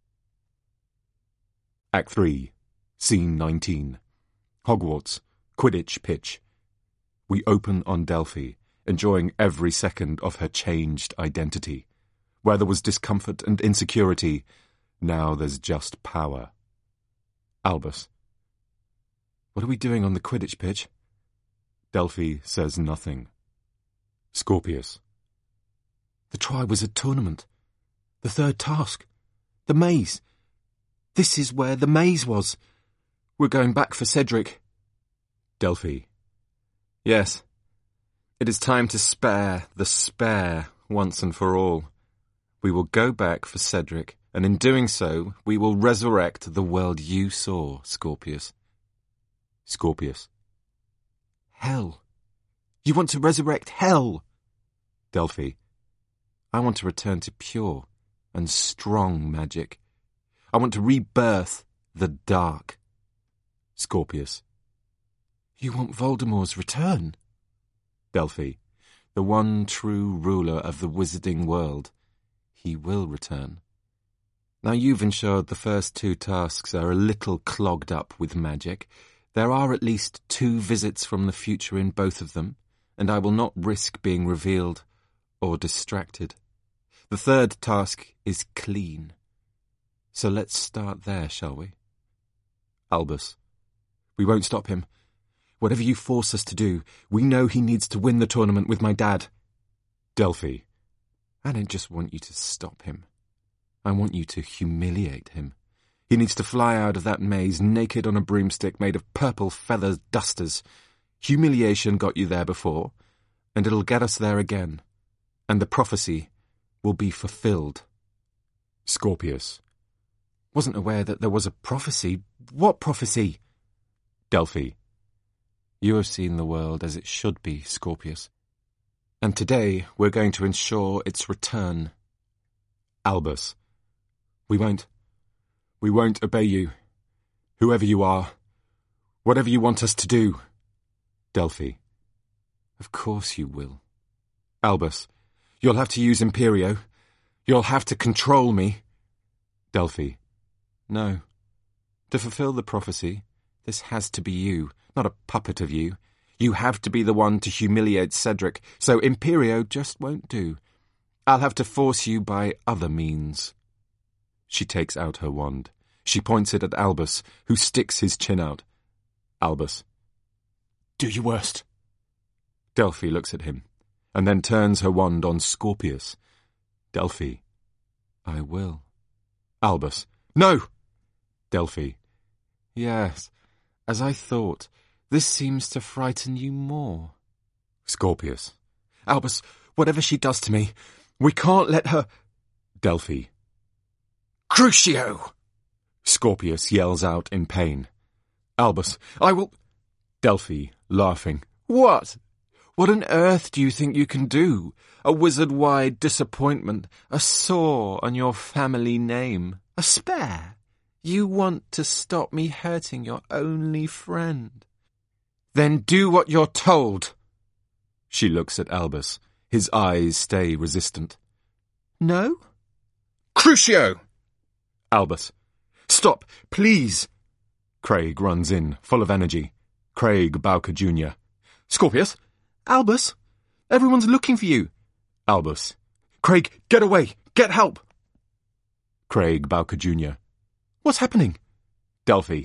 Act 3, Scene 19. Hogwarts, Quidditch pitch. We open on Delphi, enjoying every second of her changed identity. Where there was discomfort and insecurity, now there's just power. Albus. What are we doing on the Quidditch pitch? Delphi says nothing. Scorpius. The Triwizard Tournament. The third task. The maze. This is where the maze was. We're going back for Cedric. Delphi. Yes. It is time to spare the spare once and for all. We will go back for Cedric, and in doing so, we will resurrect the world you saw, Scorpius. Scorpius. Hell. You want to resurrect hell? Delphi. I want to return to pure and strong magic. I want to rebirth the dark. Scorpius. You want Voldemort's return? Delphi. The one true ruler of the wizarding world. He will return. Now you've ensured the first 2 tasks are a little clogged up with magic. There are at least 2 visits from the future in both of them, and I will not risk being revealed or distracted. The third task is clean. So let's start there, shall we? Albus. We won't stop him. Whatever you force us to do, we know he needs to win the tournament with my dad. Delphi. I don't just want you to stop him. I want you to humiliate him. He needs to fly out of that maze naked on a broomstick made of purple feather dusters. Humiliation got you there before, and it'll get us there again. And the prophecy will be fulfilled. Scorpius. Wasn't aware that there was a prophecy. What prophecy? Delphi. You have seen the world as it should be, Scorpius. And today we're going to ensure its return. Albus. We won't obey you. Whoever you are. Whatever you want us to do. Delphi. Of course you will. Albus. You'll have to use Imperio. You'll have to control me. Delphi. No. To fulfill the prophecy, this has to be you, not a puppet of you. You have to be the one to humiliate Cedric, so Imperio just won't do. I'll have to force you by other means. She takes out her wand. She points it at Albus, who sticks his chin out. Albus. Do your worst. Delphi looks at him, and then turns her wand on Scorpius. Delphi. I will. Albus. No! Delphi. Yes, as I thought. This seems to frighten you more. Scorpius. Albus, whatever she does to me, we can't let her... Delphi. Crucio! Scorpius yells out in pain. Albus, I will... Delphi, laughing. What? What on earth do you think you can do? A wizard-wide disappointment, a sore on your family name, a spare. You want to stop me hurting your only friend. Then do what you're told. She looks at Albus. His eyes stay resistant. No? Crucio! Albus. Stop, please. Craig runs in, full of energy. Craig Bowker Jr. Scorpius? Albus? Everyone's looking for you. Albus. Craig, get away. Get help. Craig Bowker Jr. What's happening? Delphi.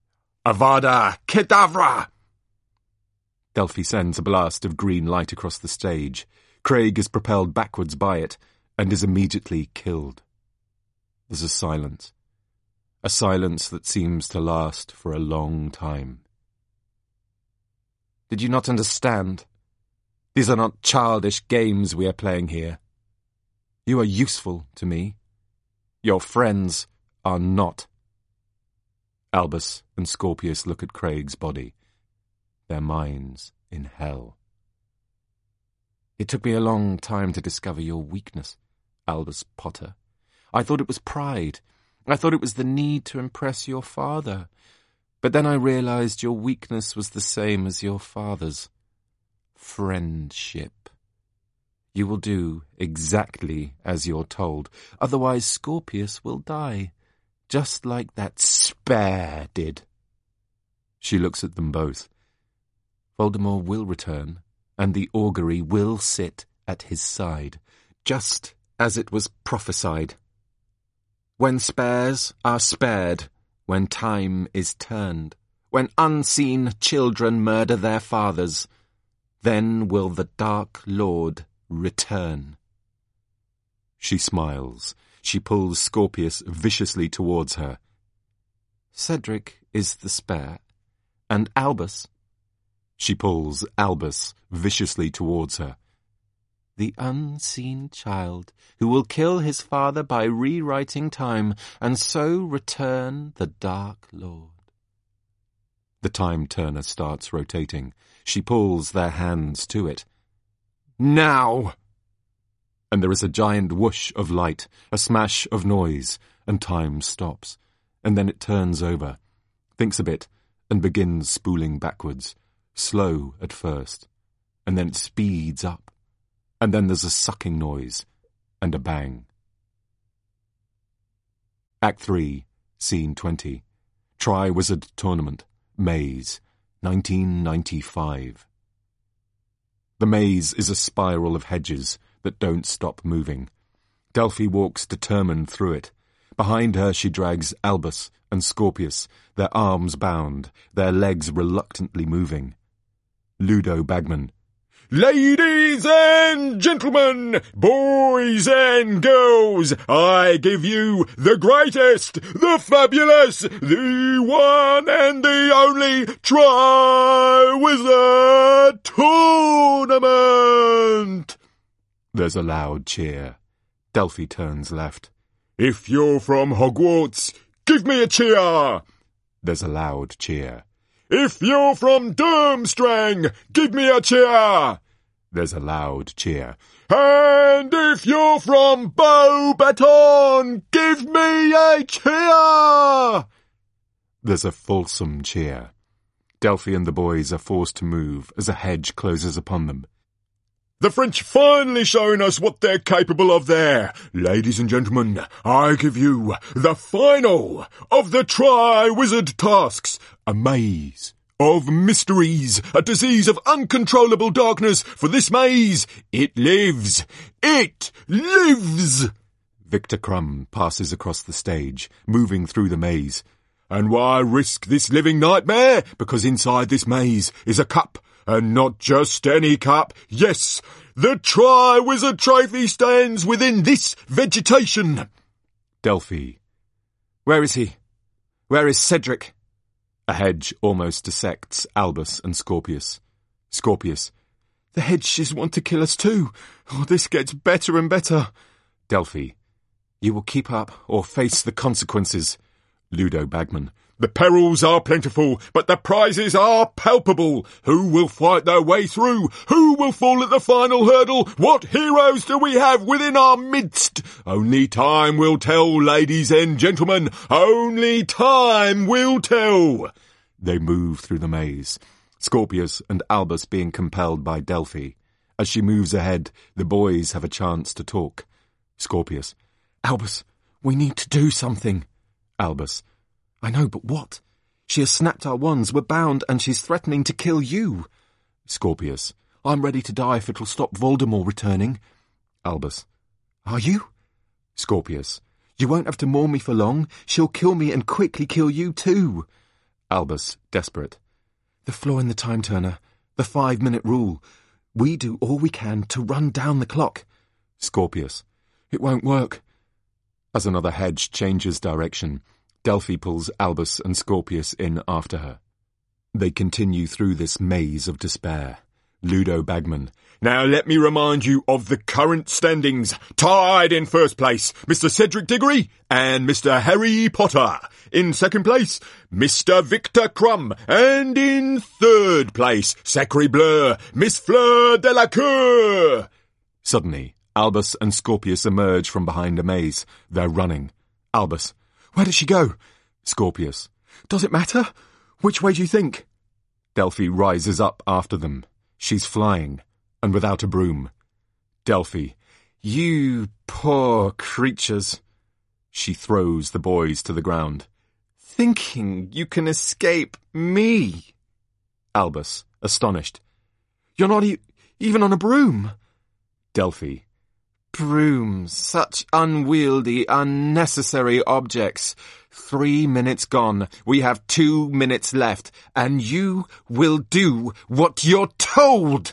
Avada Kedavra! Delphi sends a blast of green light across the stage. Craig is propelled backwards by it and is immediately killed. There's a silence that seems to last for a long time. Did you not understand? These are not childish games we are playing here. You are useful to me. Your friends are not. Albus and Scorpius look at Craig's body, their minds in hell. It took me a long time to discover your weakness, Albus Potter. I thought it was pride. I thought it was the need to impress your father. But then I realized your weakness was the same as your father's. Friendship. You will do exactly as you're told, otherwise Scorpius will die, just like that spare did. She looks at them both. Voldemort will return, and the augury will sit at his side, just as it was prophesied. When spares are spared, when time is turned, when unseen children murder their fathers, then will the Dark Lord return. She smiles. She pulls Scorpius viciously towards her. Cedric is the spare, and Albus. She pulls Albus viciously towards her. The unseen child who will kill his father by rewriting time, and so return the Dark Lord. The time turner starts rotating. She pulls their hands to it. Now! And there is a giant whoosh of light, a smash of noise, and time stops. And then it turns over, thinks a bit, and begins spooling backwards, slow at first, and then it speeds up. And then there's a sucking noise, and a bang. Act 3, Scene 20. Triwizard Tournament, Maze, 1995. The maze is a spiral of hedges that don't stop moving. Delphi walks determined through it. Behind her she drags Albus and Scorpius, their arms bound, their legs reluctantly moving. Ludo Bagman. Ladies and gentlemen, boys and girls, I give you the greatest, the fabulous, the one and the only Triwizard Tournament! There's a loud cheer. Delphi turns left. If you're from Hogwarts, give me a cheer! There's a loud cheer. If you're from Durmstrang, give me a cheer! There's a loud cheer. And if you're from Beauxbaton, give me a cheer! There's a fulsome cheer. Delphi and the boys are forced to move as a hedge closes upon them. The French finally showing us what they're capable of there. Ladies and gentlemen, I give you the final of the Triwizard tasks. A maze of mysteries, a disease of uncontrollable darkness. For this maze, it lives. It lives! Victor Crumb passes across the stage, moving through the maze. And why risk this living nightmare? Because inside this maze is a cup. And not just any cup. Yes, the Triwizard Trophy stands within this vegetation. Delphi. Where is he? Where is Cedric? A hedge almost dissects Albus and Scorpius. Scorpius. The hedges want to kill us too. Oh, this gets better and better. Delphi. You will keep up or face the consequences. Ludo Bagman. The perils are plentiful, but the prizes are palpable. Who will fight their way through? Who will fall at the final hurdle? What heroes do we have within our midst? Only time will tell, ladies and gentlemen. Only time will tell. They move through the maze, Scorpius and Albus being compelled by Delphi. As she moves ahead, the boys have a chance to talk. Scorpius. Albus, we need to do something. Albus. I know, but what? She has snapped our wands, we're bound, and she's threatening to kill you. Scorpius. I'm ready to die if it'll stop Voldemort returning. Albus. Are you? Scorpius. You won't have to mourn me for long. She'll kill me and quickly kill you too. Albus, desperate. The flaw in the time turner. The 5-minute rule. We do all we can to run down the clock. Scorpius. It won't work. As another hedge changes direction, Delphi pulls Albus and Scorpius in after her. They continue through this maze of despair. Ludo Bagman. Now let me remind you of the current standings. Tied in first place, Mr. Cedric Diggory and Mr. Harry Potter. In second place, Mr. Victor Crumb. And in third place, Sacre Bleu, Miss Fleur Delacour. Suddenly, Albus and Scorpius emerge from behind a maze. They're running. Albus. Where does she go? Scorpius. Does it matter? Which way do you think? Delphi rises up after them. She's flying, and without a broom. Delphi. You poor creatures. She throws the boys to the ground. Thinking you can escape me. Albus, astonished. You're not even on a broom. Delphi. Brooms, such unwieldy, unnecessary objects. 3 minutes gone. We have 2 minutes left, and you will do what you're told.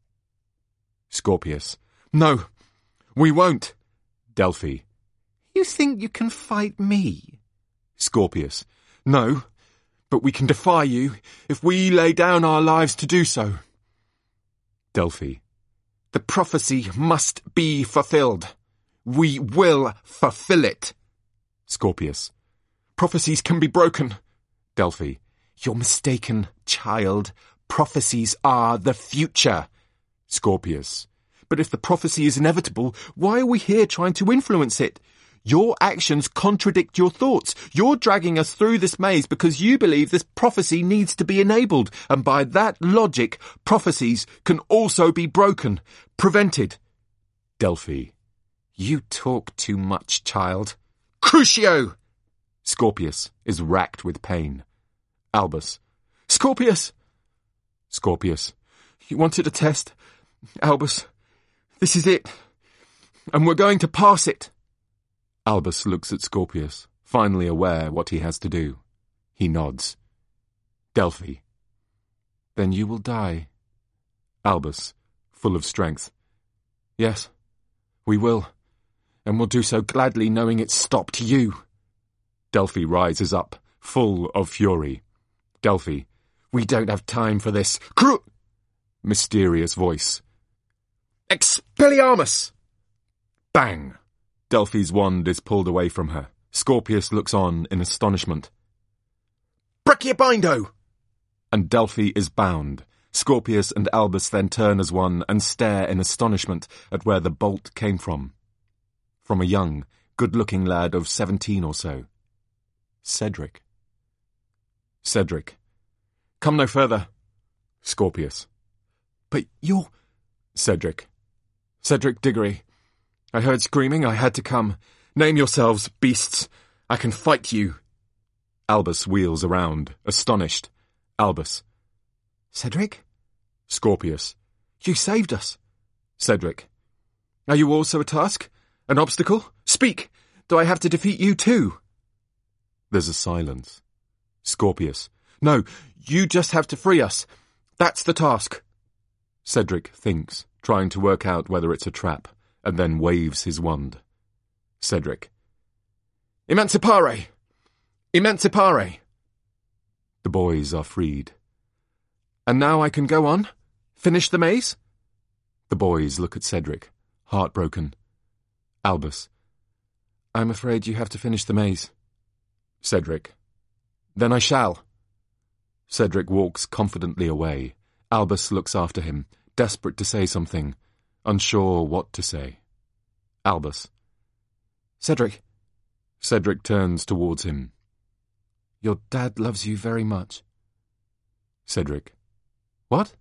Scorpius. No, we won't. Delphi. You think you can fight me? Scorpius. No, but we can defy you if we lay down our lives to do so. Delphi. The prophecy must be fulfilled. We will fulfill it. Scorpius. Prophecies can be broken. Delphi. You're mistaken, child. Prophecies are the future. Scorpius. But if the prophecy is inevitable, why are we here trying to influence it? Your actions contradict your thoughts. You're dragging us through this maze because you believe this prophecy needs to be enabled, and by that logic, prophecies can also be broken, prevented. Delphi. You talk too much, child. Crucio! Scorpius is racked with pain. Albus. Scorpius! Scorpius. You wanted a test? Albus, this is it. And we're going to pass it. Albus looks at Scorpius, finally aware what he has to do. He nods. Delphi. Then you will die. Albus, full of strength. Yes, we will. And we'll do so gladly knowing it stopped you. Delphi rises up, full of fury. Delphi. We don't have time for this. Mysterious voice. Expelliarmus! Bang! Delphi's wand is pulled away from her. Scorpius looks on in astonishment. Brachiobindo! And Delphi is bound. Scorpius and Albus then turn as one and stare in astonishment at where the bolt came from. From a young, good-looking lad of 17 or so. Cedric. Cedric. Come no further. Scorpius. But you're... Cedric. Cedric Diggory. I heard screaming, I had to come. Name yourselves, beasts. I can fight you. Albus wheels around, astonished. Albus. Cedric? Scorpius. You saved us. Cedric. Are you also a task? An obstacle? Speak! Do I have to defeat you too? There's a silence. Scorpius. No, you just have to free us. That's the task. Cedric thinks, trying to work out whether it's a trap, and then waves his wand. Cedric. Emancipare! Emancipare! The boys are freed. And now I can go on? Finish the maze? The boys look at Cedric, heartbroken. Albus. I'm afraid you have to finish the maze. Cedric. Then I shall. Cedric walks confidently away. Albus looks after him, desperate to say something, unsure what to say. Albus. Cedric. Cedric turns towards him. Your dad loves you very much. Cedric. What?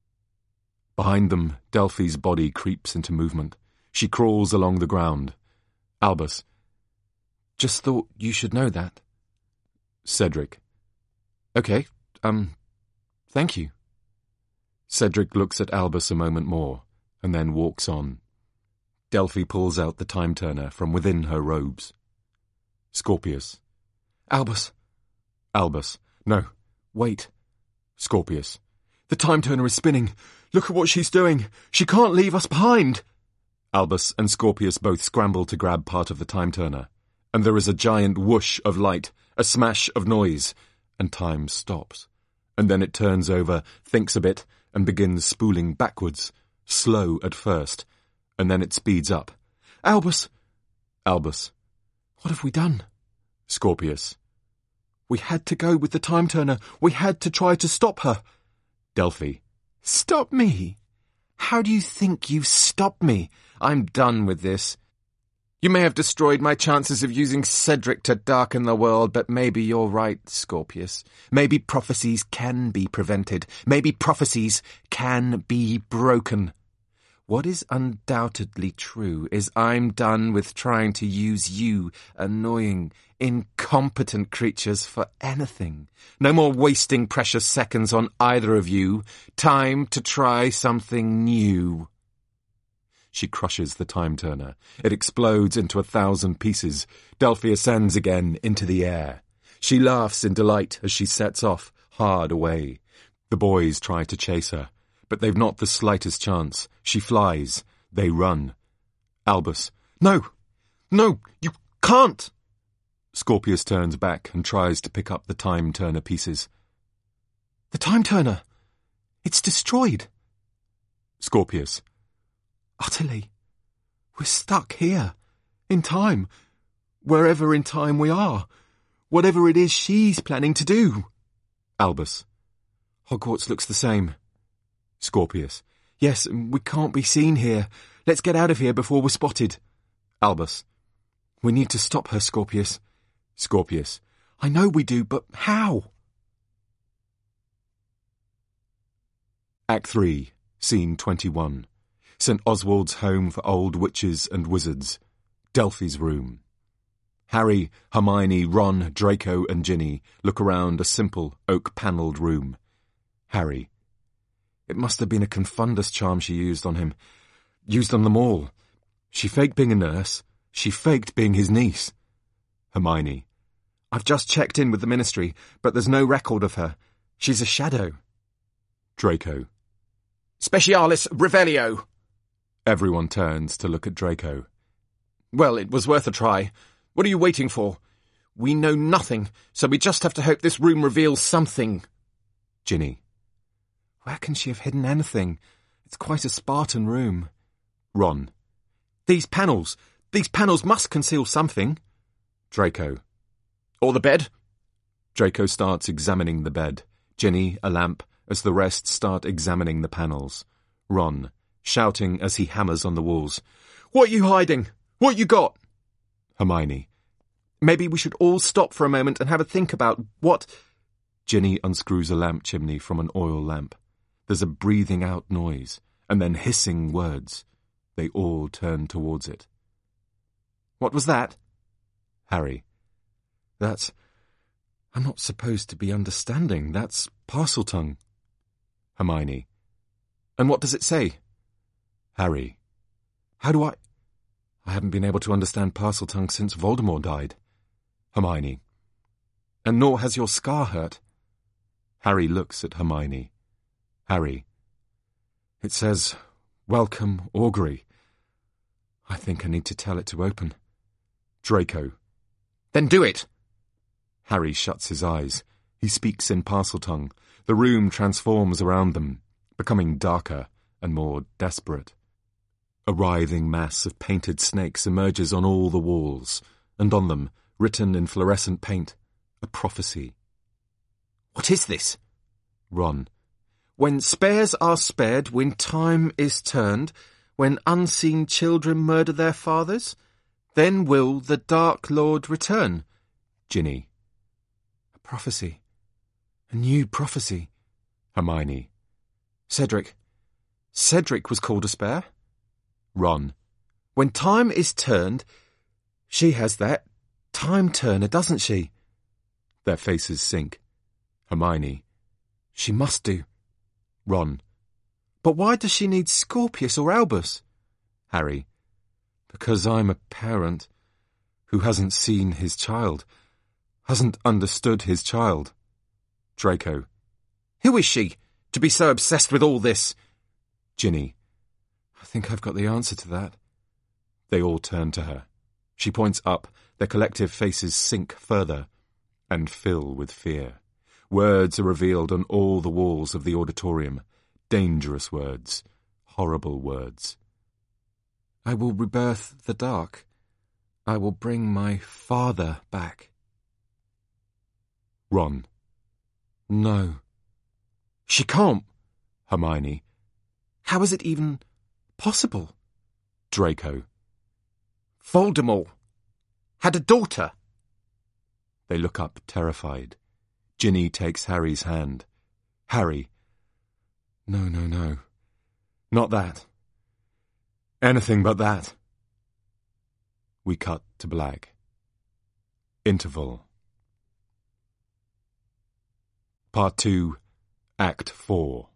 Behind them, Delphi's body creeps into movement. She crawls along the ground. Albus. Just thought you should know that. Cedric. Okay, thank you. Cedric looks at Albus a moment more, and then walks on. Delphi pulls out the time-turner from within her robes. Scorpius. Albus. Albus. No, wait. Scorpius. The time-turner is spinning. Look at what she's doing. She can't leave us behind. Albus and Scorpius both scramble to grab part of the time-turner, and there is a giant whoosh of light, a smash of noise, and time stops. And then it turns over, thinks a bit, and begins spooling backwards, slow at first, and then it speeds up. Albus! Albus. What have we done? Scorpius. We had to go with the time turner. We had to try to stop her. Delphi. Stop me? How do you think you've stopped me? I'm done with this. You may have destroyed my chances of using Cedric to darken the world, but maybe you're right, Scorpius. Maybe prophecies can be prevented. Maybe prophecies can be broken. What is undoubtedly true is I'm done with trying to use you, annoying, incompetent creatures, for anything. No more wasting precious seconds on either of you. Time to try something new. She crushes the time turner. It explodes into 1,000 pieces. Delphi ascends again into the air. She laughs in delight as she sets off, hard away. The boys try to chase her, but they've not the slightest chance. She flies. They run. Albus. No! No! You can't! Scorpius turns back and tries to pick up the time turner pieces. The time turner! It's destroyed! Scorpius. Utterly. We're stuck here. In time. Wherever in time we are. Whatever it is she's planning to do. Albus. Hogwarts looks the same. Scorpius. Yes, we can't be seen here. Let's get out of here before we're spotted. Albus. We need to stop her, Scorpius. Scorpius. I know we do, but how? Act 3, Scene 21. St. Oswald's home for old witches and wizards. Delphi's room. Harry, Hermione, Ron, Draco and Ginny look around a simple, oak-panelled room. Harry. It must have been a confundus charm she used on him. Used on them all. She faked being a nurse. She faked being his niece. Hermione. I've just checked in with the Ministry, but there's no record of her. She's a shadow. Draco. Specialis Revelio. Everyone turns to look at Draco. Well, it was worth a try. What are you waiting for? We know nothing, so we just have to hope this room reveals something. Ginny. Where can she have hidden anything? It's quite a Spartan room. Ron. These panels must conceal something. Draco. Or the bed? Draco starts examining the bed. Ginny, a lamp, as the rest start examining the panels. Ron, shouting as he hammers on the walls. What are you hiding? What you got? Hermione. Maybe we should all stop for a moment and have a think about what... Ginny unscrews a lamp chimney from an oil lamp. There's a breathing out noise, and then hissing words. They all turn towards it. What was that? Harry. That's... I'm not supposed to be understanding. That's Parseltongue. Hermione. And what does it say? Harry. How do I haven't been able to understand Parseltongue since Voldemort died. Hermione. And nor has your scar hurt. Harry looks at Hermione. Harry. It says, Welcome, Augury. I think I need to tell it to open. Draco. Then do it. Harry shuts his eyes. He speaks in Parseltongue. The room transforms around them, becoming darker and more desperate. A writhing mass of painted snakes emerges on all the walls, and on them, written in fluorescent paint, a prophecy. What is this? Ron. When spares are spared, when time is turned, when unseen children murder their fathers, then will the Dark Lord return. Ginny. A prophecy. A new prophecy. Hermione. Cedric was called a spare. Ron. When time is turned, she has that time turner, doesn't she? Their faces sink. Hermione. She must do. Ron. But why does she need Scorpius or Albus? Harry. Because I'm a parent who hasn't seen his child, hasn't understood his child. Draco. Who is she, to be so obsessed with all this? Ginny. I think I've got the answer to that. They all turn to her. She points up, their collective faces sink further and fill with fear. Words are revealed on all the walls of the auditorium. Dangerous words. Horrible words. I will rebirth the dark. I will bring my father back. Ron. No. She can't. Hermione. How is it even possible? Draco. Voldemort had a daughter. They look up, terrified. Ginny takes Harry's hand. Harry. No. Not that. Anything but that. We cut to black. Interval. Part 2, Act 4.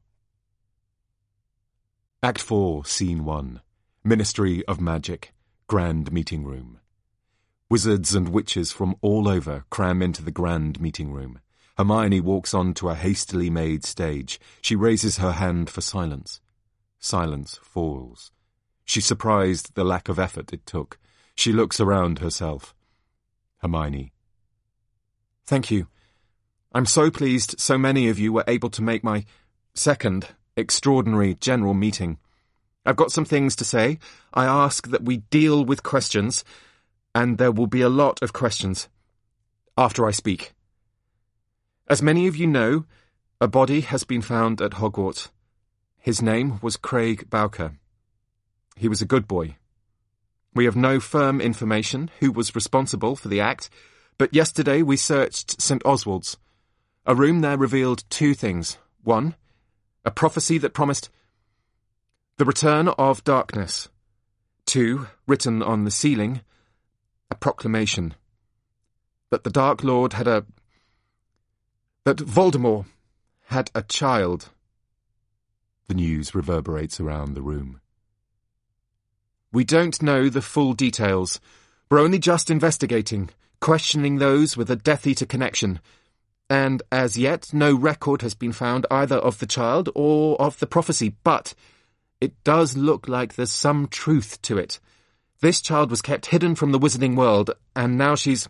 Act 4, Scene 1. Ministry of Magic, Grand Meeting Room. Wizards and witches from all over cram into the Grand Meeting Room. Hermione walks on to a hastily made stage. She raises her hand for silence. Silence falls. She's surprised at the lack of effort it took. She looks around herself. Hermione. Thank you. I'm so pleased so many of you were able to make my second extraordinary general meeting. I've got some things to say. I ask that we deal with questions, and there will be a lot of questions after I speak. As many of you know, a body has been found at Hogwarts. His name was Craig Bowker. He was a good boy. We have no firm information who was responsible for the act, but yesterday we searched St. Oswald's. A room there revealed two things. One, a prophecy that promised the return of darkness. Two, written on the ceiling, a proclamation that the Dark Lord that Voldemort had a child. The news reverberates around the room. We don't know the full details. We're only just investigating, questioning those with a Death Eater connection. And as yet, no record has been found either of the child or of the prophecy, but it does look like there's some truth to it. This child was kept hidden from the wizarding world, and now she's...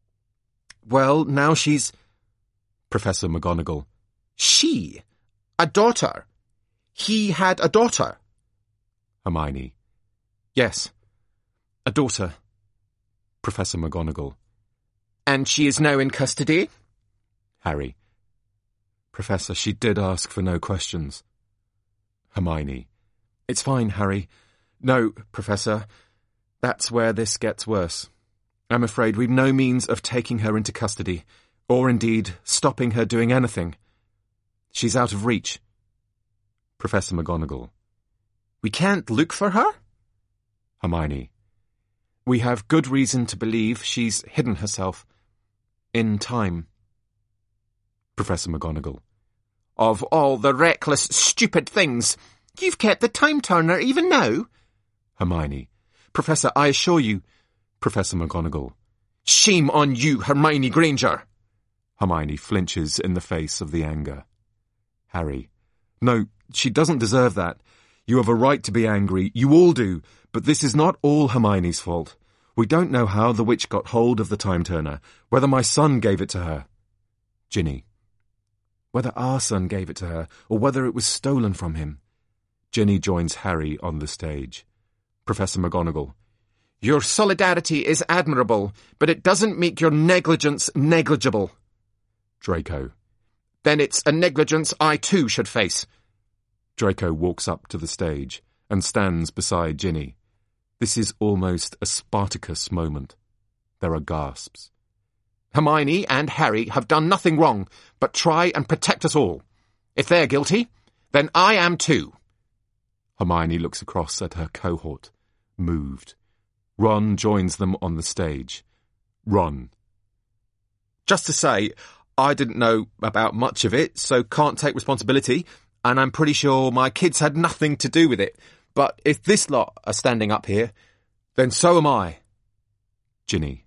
Professor McGonagall. She? A daughter? He had a daughter? Hermione. Yes, a daughter. Professor McGonagall. And she is now in custody? Harry. Professor, she did ask for no questions. Hermione. It's fine, Harry. No, Professor, that's where this gets worse. I'm afraid we've no means of taking her into custody, or indeed stopping her doing anything. She's out of reach. Professor McGonagall. We can't look for her? Hermione. We have good reason to believe she's hidden herself. In time. Professor McGonagall. Of all the reckless, stupid things, you've kept the time turner even now? Hermione. Professor, I assure you... Professor McGonagall. Shame on you, Hermione Granger! Hermione flinches in the face of the anger. Harry. No, she doesn't deserve that. You have a right to be angry, you all do, but this is not all Hermione's fault. We don't know how the witch got hold of the time turner, whether my son gave it to her. Ginny. Whether our son gave it to her, or whether it was stolen from him. Ginny joins Harry on the stage. Professor McGonagall. Your solidarity is admirable, but it doesn't make your negligence negligible. Draco. Then it's a negligence I too should face. Draco walks up to the stage and stands beside Ginny. This is almost a Spartacus moment. There are gasps. Hermione and Harry have done nothing wrong, but try and protect us all. If they're guilty, then I am too. Hermione looks across at her cohort, moved. Ron joins them on the stage. Ron. Just to say, I didn't know about much of it, so can't take responsibility, and I'm pretty sure my kids had nothing to do with it. But if this lot are standing up here, then so am I. Ginny.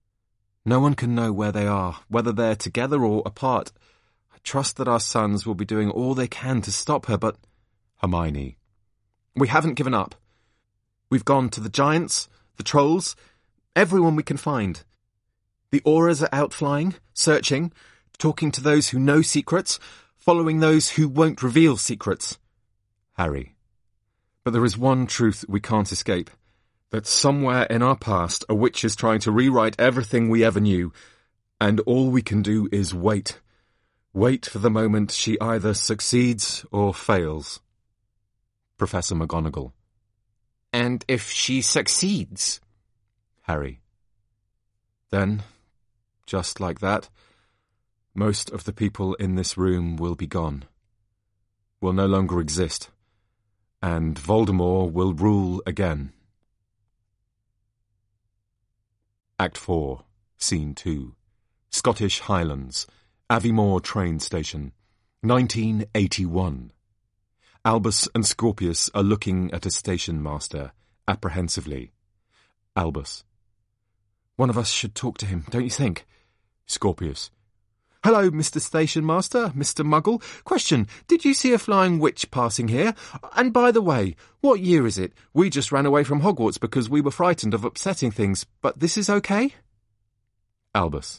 No one can know where they are, whether they're together or apart. I trust that our sons will be doing all they can to stop her, but... Hermione. We haven't given up. We've gone to the giants, the trolls, everyone we can find. The auras are out flying, searching, talking to those who know secrets, following those who won't reveal secrets. Harry. But there is one truth we can't escape. That somewhere in our past a witch is trying to rewrite everything we ever knew, and all we can do is wait. Wait for the moment she either succeeds or fails. Professor McGonagall. And if she succeeds? Harry. Then, just like that, most of the people in this room will be gone. Will no longer exist. And Voldemort will rule again. Act 4, Scene 2. Scottish Highlands, Aviemore train station, 1981. Albus and Scorpius are looking at a station master, apprehensively. Albus. One of us should talk to him, don't you think? Scorpius. Hello, Mr. Station Master, Mr. Muggle. Question, did you see a flying witch passing here? And by the way, what year is it? We just ran away from Hogwarts because we were frightened of upsetting things, but this is okay? Albus.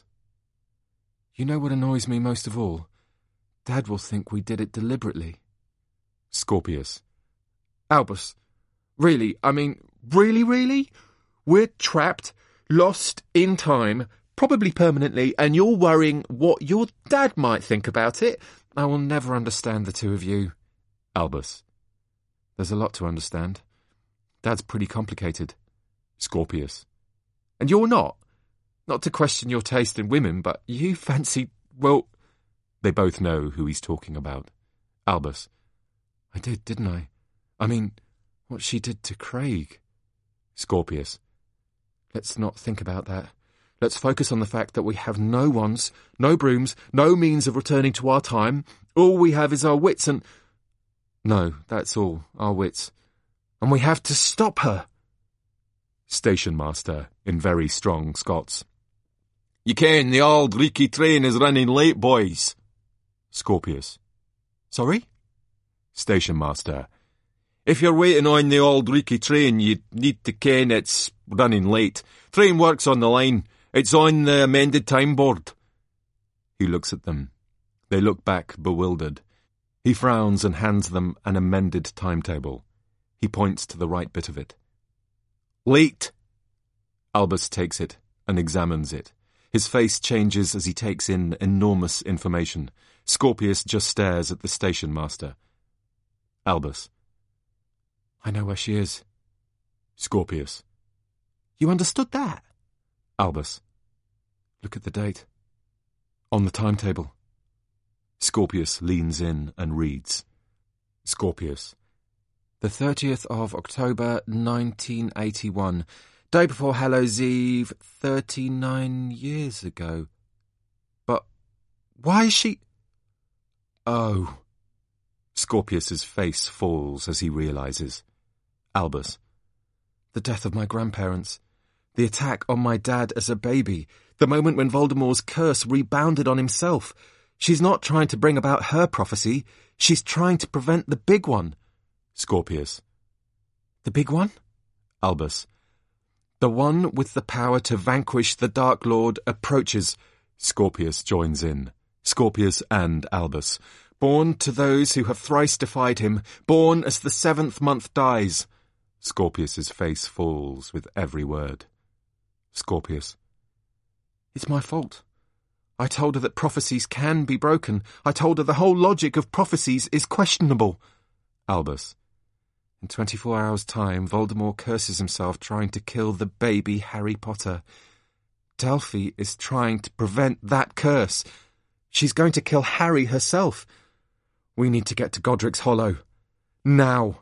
You know what annoys me most of all? Dad will think we did it deliberately. Scorpius. Albus. Really? I mean, really? We're trapped, lost in time, probably permanently, and you're worrying what your dad might think about it? I will never understand the two of you. Albus. There's a lot to understand. Dad's pretty complicated. Scorpius. And you're not? Not to question your taste in women, but you fancy, well... They both know who he's talking about. Albus. I did, didn't I? I mean, what she did to Craig. Scorpius. Let's not think about that. Let's focus on the fact that we have no wands, no brooms, no means of returning to our time. All we have is our wits and... No, that's all, our wits. And we have to stop her. Station Master, in very strong Scots. You ken, the old reeky train is running late, boys. Scorpius. Sorry? Station Master. If you're waiting on the old reeky train, you need to ken it's running late. Train works on the line. It's on the amended time board. He looks at them. They look back, bewildered. He frowns and hands them an amended timetable. He points to the right bit of it. Late! Albus takes it and examines it. His face changes as he takes in enormous information. Scorpius just stares at the station master. Albus. I know where she is. Scorpius. You understood that? Albus. Look at the date. On the timetable. Scorpius leans in and reads. Scorpius. The 30th of October, 1981. Day before Hallows Eve, 39 years ago. But why is she... Oh. Scorpius's face falls as he realizes. Albus. The death of my grandparents. The attack on my dad as a baby. The moment when Voldemort's curse rebounded on himself. She's not trying to bring about her prophecy. She's trying to prevent the big one. Scorpius. The big one? Albus. The one with the power to vanquish the Dark Lord approaches. Scorpius joins in. Scorpius and Albus. Born to those who have thrice defied him. Born as the 7th month dies. Scorpius's face falls with every word. Scorpius. It's my fault. I told her that prophecies can be broken. I told her the whole logic of prophecies is questionable. Albus. In 24 hours' time, Voldemort curses himself trying to kill the baby Harry Potter. Delphi is trying to prevent that curse. She's going to kill Harry herself. We need to get to Godric's Hollow. Now.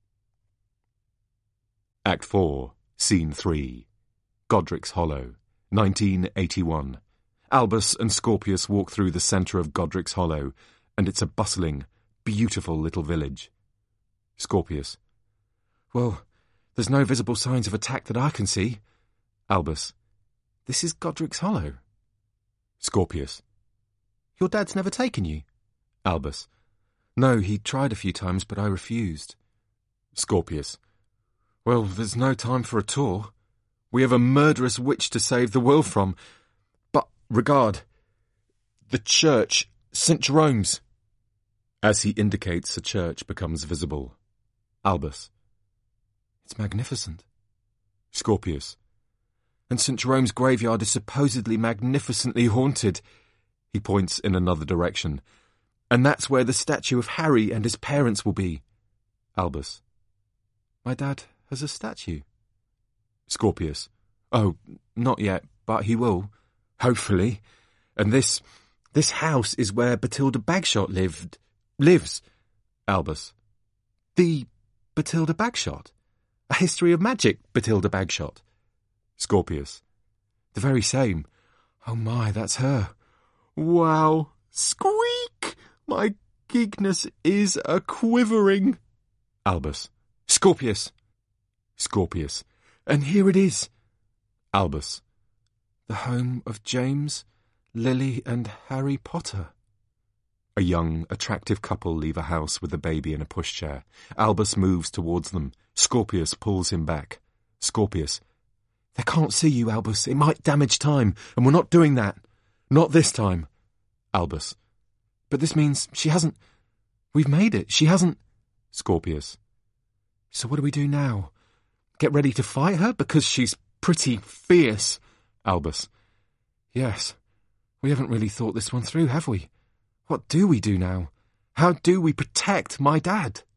Act 4, Scene 3. Godric's Hollow, 1981. Albus and Scorpius walk through the centre of Godric's Hollow, and it's a bustling, beautiful little village. Scorpius. Well, there's no visible signs of attack that I can see. Albus. This is Godric's Hollow. Scorpius. Your dad's never taken you? Albus. No, he tried a few times, but I refused. Scorpius. Well, there's no time for a tour. We have a murderous witch to save the world from. But, regard, the church, St. Jerome's. As he indicates, a church becomes visible. Albus. It's magnificent. Scorpius. And St. Jerome's graveyard is supposedly magnificently haunted. He points in another direction. And that's where the statue of Harry and his parents will be. Albus. My dad has a statue. Scorpius. Oh, not yet, but he will. Hopefully. And this house is where Bathilda Bagshot lives. Albus. The Bathilda Bagshot? A history of magic, Bathilda Bagshot. Scorpius. The very same. Oh my, that's her. Wow. Squeak! My geekness is a-quivering. Albus. Scorpius. Scorpius. And here it is. Albus. The home of James, Lily and Harry Potter. A young, attractive couple leave a house with a baby in a pushchair. Albus moves towards them. Scorpius pulls him back. Scorpius. They can't see you, Albus. It might damage time, and we're not doing that. Not this time. Albus. But this means she hasn't... We've made it. She hasn't... Scorpius. So what do we do now? Get ready to fight her? Because she's pretty fierce. Albus. Yes. We haven't really thought this one through, have we? What do we do now? How do we protect my dad?